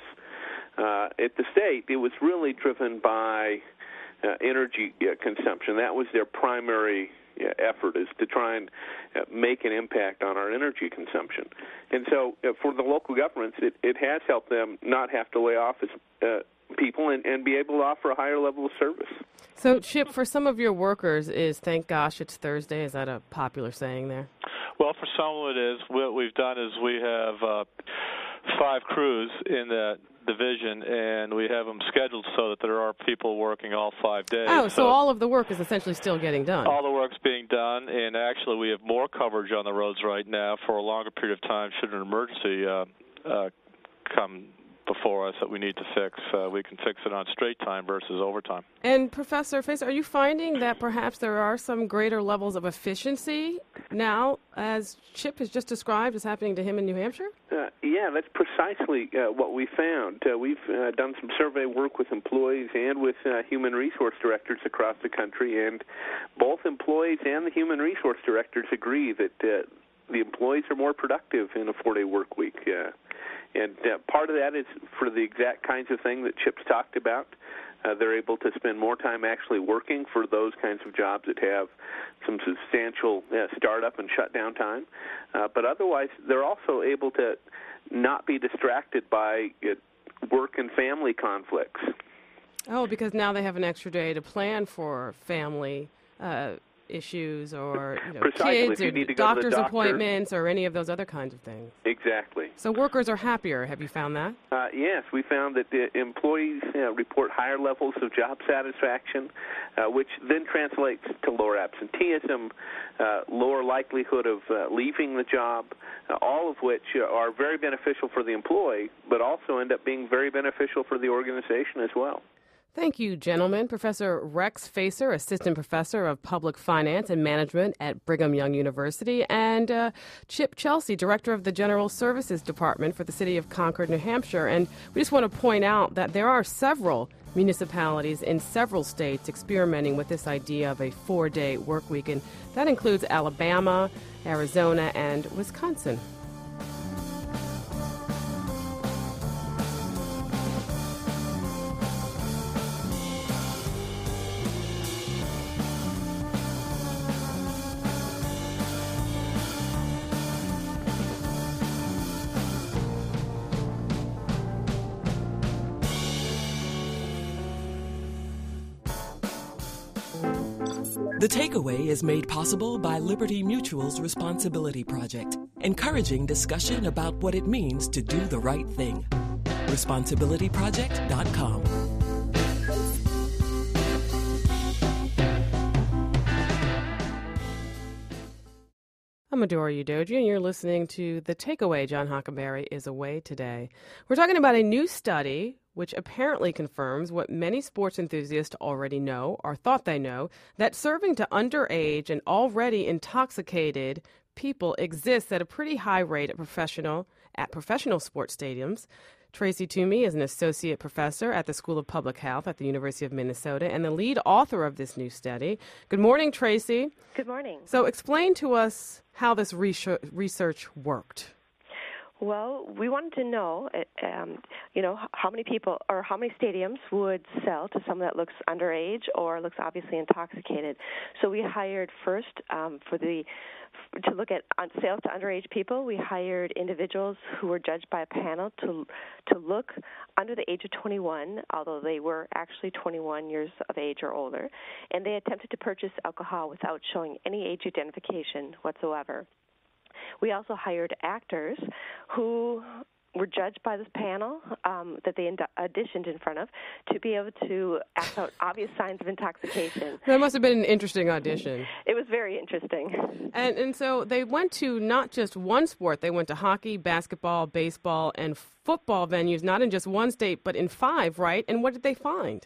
Uh, at the state, it was really driven by uh, energy uh, consumption. That was their primary uh, effort, is to try and uh, make an impact on our energy consumption. And so uh, for the local governments, it, it has helped them not have to lay off as, uh, people and, and be able to offer a higher level of service. So, Chip, for some of your workers, is thank gosh it's Thursday? Is that a popular saying there? Well, for some it is. What we've done is we have uh, five crews in that division, and we have them scheduled so that there are people working all five days. Oh, so, so all of the work is essentially still getting done. All the work's being done, and actually we have more coverage on the roads right now for a longer period of time should an emergency uh, uh, come before us that we need to fix. Uh, we can fix it on straight time versus overtime. And Professor Facer, are you finding that perhaps there are some greater levels of efficiency now, as Chip has just described is happening to him in New Hampshire? Uh, yeah, that's precisely uh, what we found. Uh, we've uh, done some survey work with employees and with uh, human resource directors across the country, and both employees and the human resource directors agree that uh, the employees are more productive in a four-day work week. Uh, And uh, part of that is for the exact kinds of thing that Chip's talked about. Uh, they're able to spend more time actually working for those kinds of jobs that have some substantial uh, startup and shutdown time. Uh, but otherwise, they're also able to not be distracted by uh, work and family conflicts. Oh, because now they have an extra day to plan for family uh issues or you know, kids or doctor's doctor. appointments or any of those other kinds of things. Exactly. So workers are happier. Have you found that? Uh, yes, we found that the employees uh, report higher levels of job satisfaction, uh, which then translates to lower absenteeism, uh, lower likelihood of uh, leaving the job, uh, all of which are very beneficial for the employee, but also end up being very beneficial for the organization as well. Thank you, gentlemen. Professor Rex Facer, Assistant Professor of Public Finance and Management at Brigham Young University, and uh, Chip Chelsea, Director of the General Services Department for the City of Concord, New Hampshire. And we just want to point out that there are several municipalities in several states experimenting with this idea of a four-day work week, and that includes Alabama, Arizona, and Wisconsin. The Takeaway is made possible by Liberty Mutual's Responsibility Project, encouraging discussion about what it means to do the right thing. responsibility project dot com. I'm Adora Udoji, and you're listening to The Takeaway. John Hockenberry is away today. We're talking about a new study which apparently confirms what many sports enthusiasts already know or thought they know, that serving to underage and already intoxicated people exists at a pretty high rate at professional at professional sports stadiums. Tracy Toomey is an associate professor at the School of Public Health at the University of Minnesota and the lead author of this new study. Good morning, Tracy. Good morning. So explain to us how this research worked. Well, we wanted to know, um, you know, how many people or how many stadiums would sell to someone that looks underage or looks obviously intoxicated. So we hired first um, for the to look at sales to underage people. We hired individuals who were judged by a panel to to look under the age of twenty-one, although they were actually twenty-one years of age or older, and they attempted to purchase alcohol without showing any age identification whatsoever. We also hired actors who were judged by this panel um, that they ind- auditioned in front of to be able to act out obvious signs of intoxication. That must have been an interesting audition. It was very interesting. And and so they went to not just one sport. They went to hockey, basketball, baseball, and football venues, not in just one state, but in five, right? And what did they find?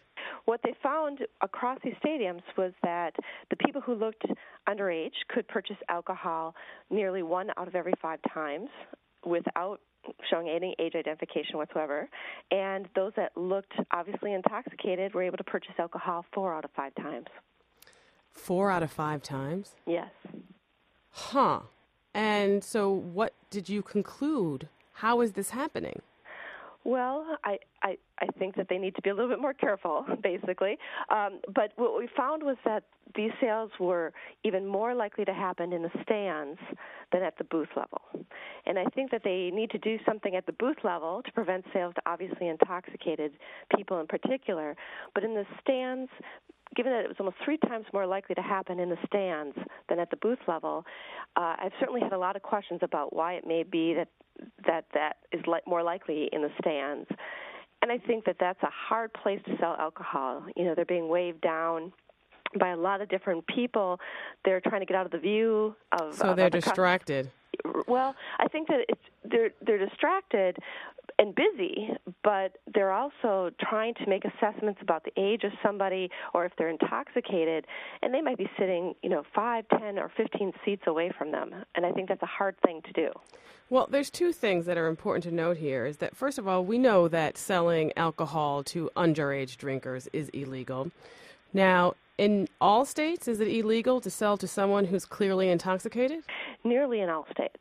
what they found across these stadiums was that the people who looked underage could purchase alcohol nearly one out of every five times without showing any age identification whatsoever. And those that looked obviously intoxicated were able to purchase alcohol four out of five times. Four out of five times? Yes. Huh. And so what did you conclude? How is this happening? Well, I, I, I think that they need to be a little bit more careful, basically. Um, but what we found was that these sales were even more likely to happen in the stands than at the booth level. And I think that they need to do something at the booth level to prevent sales to obviously intoxicated people in particular. But in the stands, given that it was almost three times more likely to happen in the stands than at the booth level, uh, I've certainly had a lot of questions about why it may be that that that is li- more likely in the stands. And I think that that's a hard place to sell alcohol. You know, they're being waved down by a lot of different people. They're trying to get out of the view of... So of they're other distracted. Customers. Well, I think that it's they're they're distracted and busy, but they're also trying to make assessments about the age of somebody or if they're intoxicated, and they might be sitting, you know, five, ten, or fifteen seats away from them, and I think that's a hard thing to do. Well, there's two things that are important to note here. Is that, first of all, we know that selling alcohol to underage drinkers is illegal. Now, in all states, is it illegal to sell to someone who's clearly intoxicated? Nearly in all states.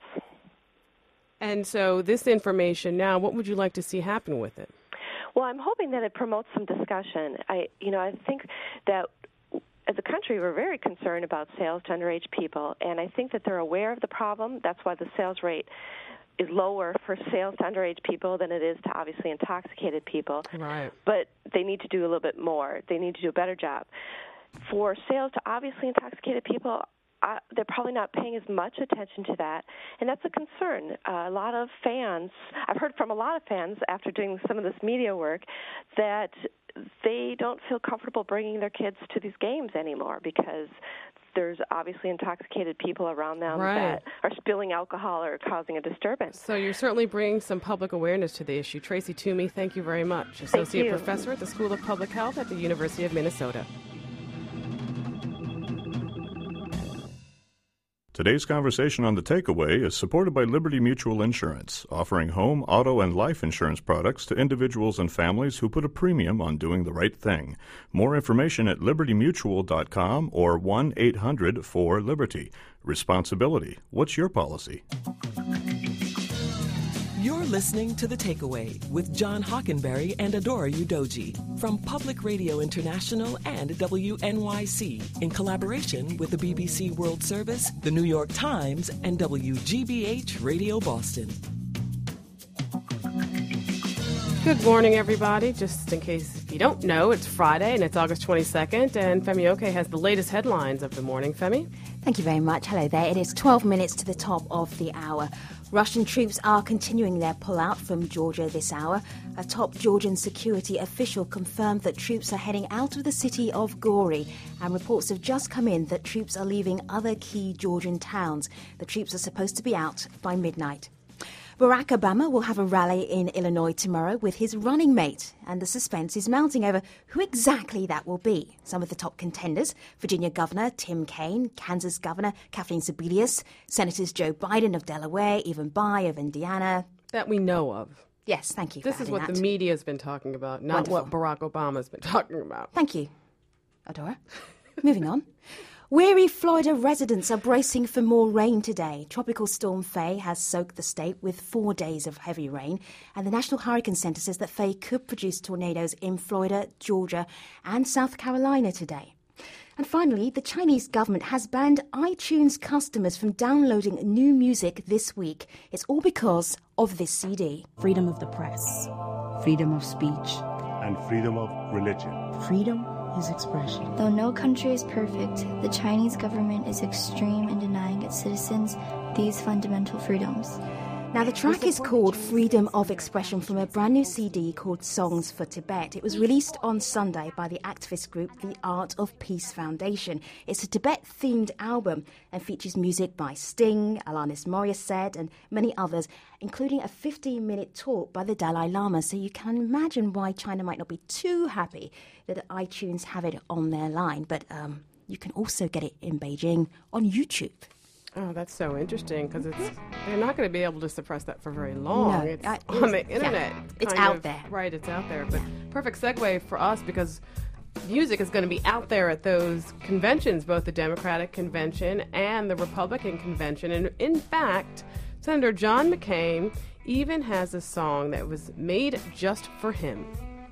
And so this information now, what would you like to see happen with it? Well, I'm hoping that it promotes some discussion. I, you know, I think that as a country, we're very concerned about sales to underage people, and I think that they're aware of the problem. That's why the sales rate is lower for sales to underage people than it is to obviously intoxicated people. Right. But they need to do a little bit more. They need to do a better job. For sales to obviously intoxicated people, Uh, they're probably not paying as much attention to that, and that's a concern. Uh, a lot of fans, I've heard from a lot of fans after doing some of this media work, that they don't feel comfortable bringing their kids to these games anymore because there's obviously intoxicated people around them right. that are spilling alcohol or causing a disturbance. So you're certainly bringing some public awareness to the issue. Tracy Toomey, thank you very much. Associate Professor at the School of Public Health at the University of Minnesota. Today's conversation on The Takeaway is supported by Liberty Mutual Insurance, offering home, auto, and life insurance products to individuals and families who put a premium on doing the right thing. More information at liberty mutual dot com or one eight hundred four liberty. Responsibility. What's your policy? You're listening to The Takeaway with John Hockenberry and Adora Udoji from Public Radio International and W N Y C in collaboration with the B B C World Service, the New York Times, and W G B H Radio Boston. Good morning, everybody. Just in case if you don't know, it's Friday and it's August twenty-second, and Femi Oke has the latest headlines of the morning. Femi? Thank you very much. Hello there. It is twelve minutes to the top of the hour. Russian troops are continuing their pullout from Georgia this hour. A top Georgian security official confirmed that troops are heading out of the city of Gori, and reports have just come in that troops are leaving other key Georgian towns. The troops are supposed to be out by midnight. Barack Obama will have a rally in Illinois tomorrow with his running mate, and the suspense is mounting over who exactly that will be. Some of the top contenders: Virginia Governor Tim Kaine, Kansas Governor Kathleen Sebelius, Senators Joe Biden of Delaware, Evan Bayh of Indiana. That we know of. Yes, thank you for This is what that. the media's been talking about, not Wonderful. what Barack Obama's been talking about. Thank you, Adora. Moving on. Weary Florida residents are bracing for more rain today. Tropical Storm Faye has soaked the state with four days of heavy rain, and the National Hurricane Center says that Faye could produce tornadoes in Florida, Georgia, and South Carolina today. And finally, the Chinese government has banned iTunes customers from downloading new music this week. It's all because of this C D. Freedom of the press, freedom of speech, and freedom of religion. Freedom is expression. Though no country is perfect, the Chinese government is extreme in denying its citizens these fundamental freedoms. Now, the track is called Freedom of Expression from a brand new C D called Songs for Tibet. It was released on Sunday by the activist group The Art of Peace Foundation. It's a Tibet-themed album and features music by Sting, Alanis Morissette, and many others, including a fifteen-minute talk by the Dalai Lama. So you can imagine why China might not be too happy that iTunes have it on their line. But um, you can also get it in Beijing on YouTube. Oh, that's so interesting because it's they're not going to be able to suppress that for very long. No, it's uh, on the it's- internet. yeah, it's kind out of- there. Right, it's out there. But perfect segue for us because music is going to be out there at those conventions, both the Democratic convention and the Republican convention. And in fact, Senator John McCain even has a song that was made just for him.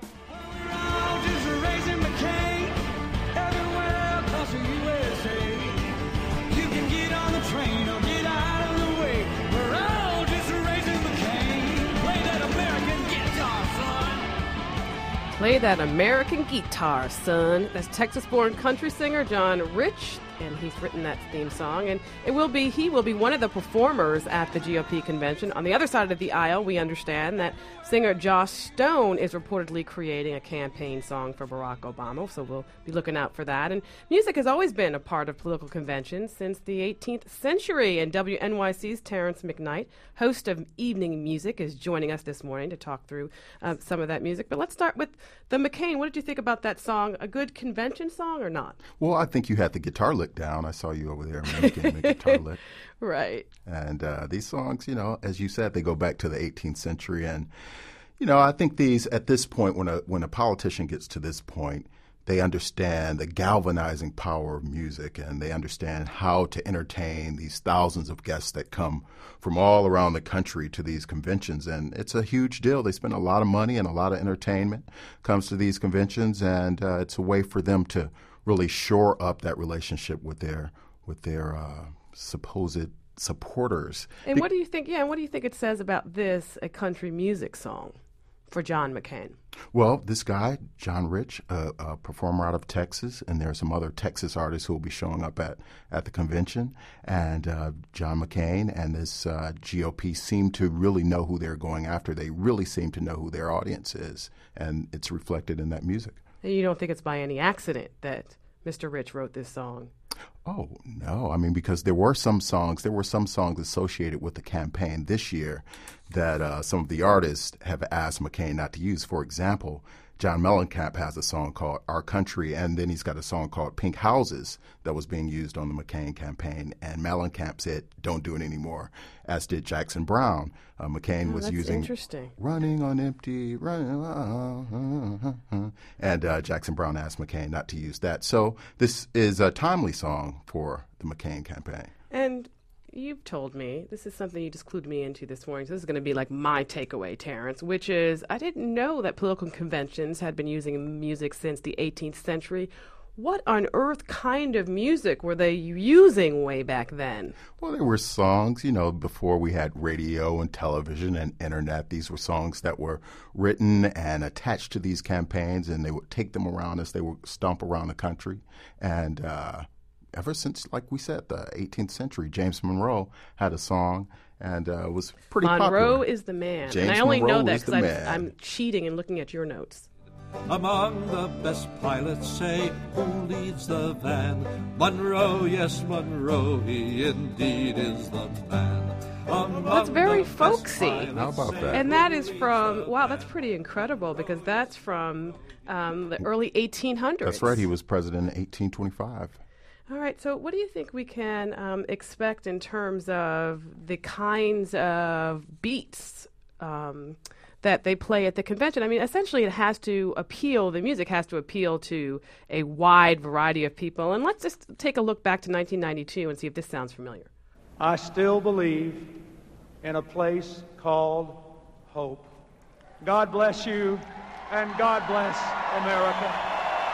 Play that American guitar, son. That's Texas-born country singer John Rich, and he's written that theme song. And it will be he will be one of the performers at the G O P convention. On the other side of the aisle, we understand that singer Joss Stone is reportedly creating a campaign song for Barack Obama, so we'll be looking out for that. And music has always been a part of political conventions since the eighteenth century. And W N Y C's Terrence McKnight, host of Evening Music, is joining us this morning to talk through uh, some of that music. But let's start with the McCain. What did you think about that song? A good convention song or not? Well, I think you had the guitar lick down. I saw you over there making the guitar lick. Right. And uh, these songs, you know, as you said, they go back to the eighteenth century. And, you know, I think these, at this point, when a when a politician gets to this point, they understand the galvanizing power of music, and they understand how to entertain these thousands of guests that come from all around the country to these conventions. And it's a huge deal. They spend a lot of money and a lot of entertainment comes to these conventions, and uh, it's a way for them to really shore up that relationship with their with their uh, supposed supporters. And what do you think? Yeah, and what do you think it says about this, a country music song for John McCain? Well, this guy, John Rich, a, a performer out of Texas, and there are some other Texas artists who will be showing up at, at the convention. And uh, John McCain and this uh, G O P seem to really know who they're going after. They really seem to know who their audience is, and it's reflected in that music. And you don't think it's by any accident that Mister Rich wrote this song? Oh, no. I mean, because there were some songs, there were some songs associated with the campaign this year that uh, some of the artists have asked McCain not to use. For example, John Mellencamp has a song called Our Country, and then he's got a song called Pink Houses that was being used on the McCain campaign. And Mellencamp said, don't do it anymore, as did Jackson Brown. Uh, McCain Oh, was that's using interesting. Running on Empty, running, uh, uh, uh, uh. and uh, Jackson Brown asked McCain not to use that. So this is a timely song for the McCain campaign. And you've told me, this is something you just clued me into this morning, so this is going to be like my takeaway, Terrence, which is I didn't know that political conventions had been using music since the eighteenth century. What on earth kind of music were they using way back then? Well, there were songs, you know, before we had radio and television and internet. These were songs that were written and attached to these campaigns, and they would take them around as they would stomp around the country. And uh, ever since, like we said, the eighteenth century, James Monroe had a song and uh, was pretty Monroe popular. Monroe is the man. James and I only Monroe know that is the because man. I'm, I'm cheating and looking at your notes. Among the best pilots, say, who leads the van? Monroe, yes, Monroe, he indeed is the man. Among That's very the best folksy. pilots, How about that? And that is from, wow, that's pretty incredible because that's from um, the early eighteen hundreds. That's right. He was president in eighteen twenty-five. All right, so what do you think we can um, expect in terms of the kinds of beats um, that they play at the convention? I mean, essentially it has to appeal, the music has to appeal to a wide variety of people. And let's just take a look back to nineteen ninety-two and see if this sounds familiar. I still believe in a place called hope. God bless you, and God bless America.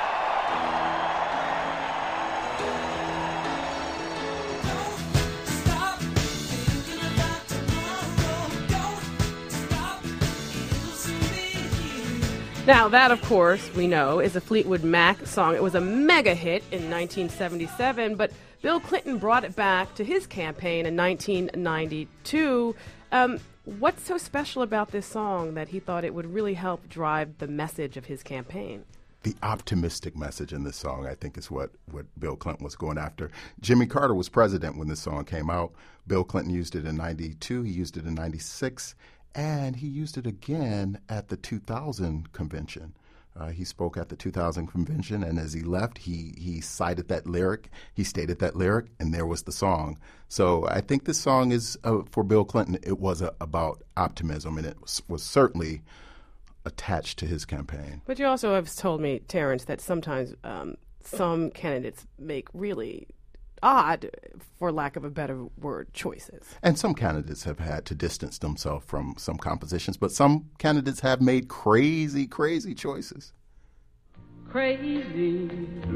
Now, that, of course, we know, is a Fleetwood Mac song. It was a mega hit in nineteen seventy-seven, but Bill Clinton brought it back to his campaign in nineteen ninety-two. Um, What's so special about this song that he thought it would really help drive the message of his campaign? The optimistic message in this song, I think, is what, what Bill Clinton was going after. Jimmy Carter was president when this song came out. Bill Clinton used it in ninety-two. He used it in ninety-six. And he used it again at the two thousand convention. Uh, he spoke at the two thousand convention, and as he left, he, he cited that lyric. He stated that lyric, and there was the song. So I think this song is, uh, for Bill Clinton, it was a, about optimism, and it was, was certainly attached to his campaign. But you also have told me, Terrence, that sometimes um, some candidates make really odd, for lack of a better word, choices. And some candidates have had to distance themselves from some compositions, but some candidates have made crazy, crazy choices. Crazy,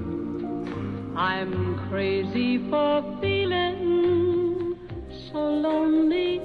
I'm crazy for feeling so lonely.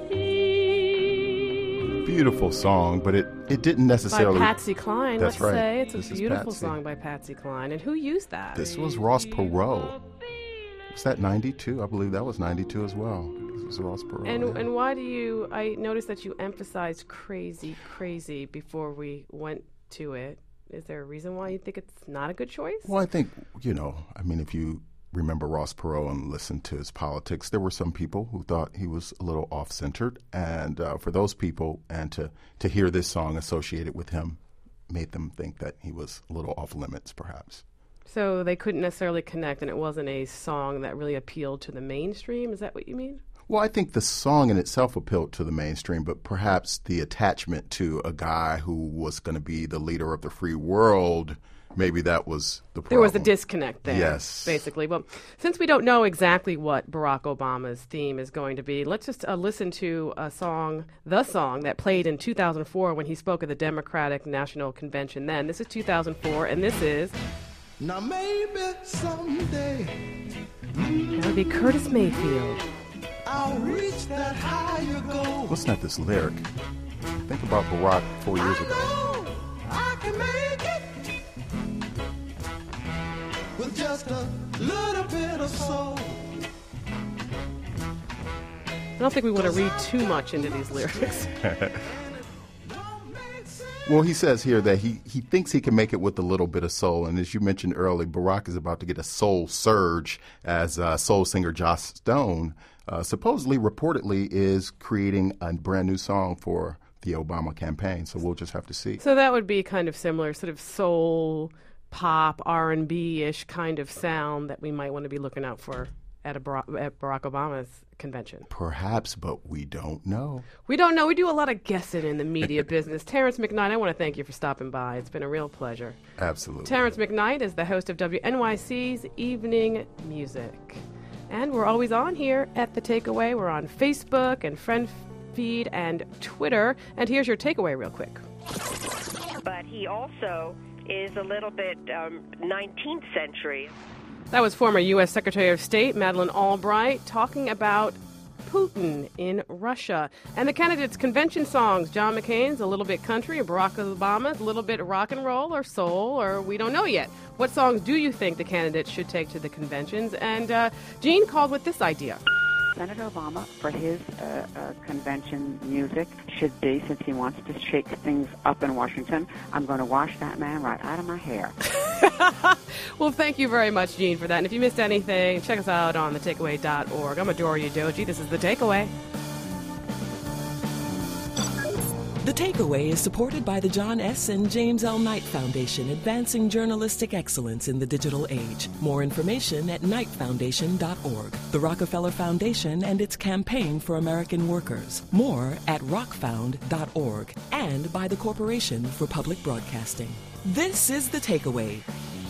Beautiful song, but it, it didn't necessarily... By Patsy Cline, That's let's right. say. It's This a is beautiful Patsy. song by Patsy Cline. And who used that? This was Ross Perot. Was that ninety-two? I believe that was ninety-two as well. This was Ross Perot. And yeah. and why do you, I noticed that you emphasized crazy, crazy before we went to it. Is there a reason why you think it's not a good choice? Well, I think, you know, I mean, if you remember Ross Perot and listen to his politics, there were some people who thought he was a little off-centered. And uh, for those people, and to, to hear this song associated with him made them think that he was a little off-limits, perhaps. So they couldn't necessarily connect, and it wasn't a song that really appealed to the mainstream? Is that what you mean? Well, I think the song in itself appealed to the mainstream, but perhaps the attachment to a guy who was going to be the leader of the free world, maybe that was the problem. There was a disconnect there, yes. basically. Well, since we don't know exactly what Barack Obama's theme is going to be, let's just uh, listen to a song, the song that played in two thousand four when he spoke at the Democratic National Convention then. This is two thousand four, and this is... Now maybe someday That would be Curtis Mayfield. I'll reach that higher goal. Listen at this lyric. Think about Barack four years I ago. know I can make it with just a little bit of soul. I don't think we want to read too much into these lyrics. Well, he says here that he, he thinks he can make it with a little bit of soul. And as you mentioned earlier, Barack is about to get a soul surge as uh, soul singer Joss Stone uh, supposedly, reportedly, is creating a brand new song for the Obama campaign. So we'll just have to see. So that would be kind of similar, sort of soul, pop, R and B-ish kind of sound that we might want to be looking out for at, a Barack, at Barack Obama's convention. Perhaps, but we don't know. We don't know. We do a lot of guessing in the media business. Terrence McKnight, I want to thank you for stopping by. It's been a real pleasure. Absolutely. Terrence McKnight is the host of W N Y C's Evening Music. And we're always on here at The Takeaway. We're on Facebook and Friend Feed and Twitter. And here's your takeaway real quick. But he also is a little bit um, nineteenth century. That was former U S Secretary of State Madeleine Albright talking about Putin in Russia. And the candidates' convention songs, John McCain's a little bit country, Barack Obama's a little bit rock and roll or soul, or we don't know yet. What songs do you think the candidates should take to the conventions? And uh, Gene called with this idea. Senator Obama, for his uh, uh, convention music, should be, since he wants to shake things up in Washington, I'm going to wash that man right out of my hair. Well, thank you very much, Gene, for that. And if you missed anything, check us out on the takeaway dot org. I'm Adora Udoji. This is The Takeaway. The Takeaway is supported by the John S. and James L. Knight Foundation, advancing journalistic excellence in the digital age. More information at knight foundation dot org. The Rockefeller Foundation and its campaign for American workers. More at rock found dot org. And by the Corporation for Public Broadcasting. This is The Takeaway.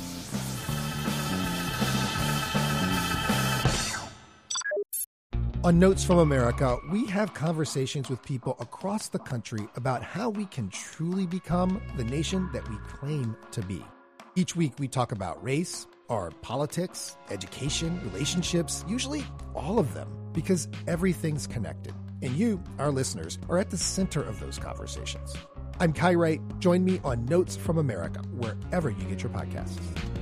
On Notes from America, we have conversations with people across the country about how we can truly become the nation that we claim to be. Each week we talk about race, our politics, education, relationships, usually all of them, because everything's connected. And you, our listeners, are at the center of those conversations. I'm Kai Wright. Join me on Notes from America, wherever you get your podcasts.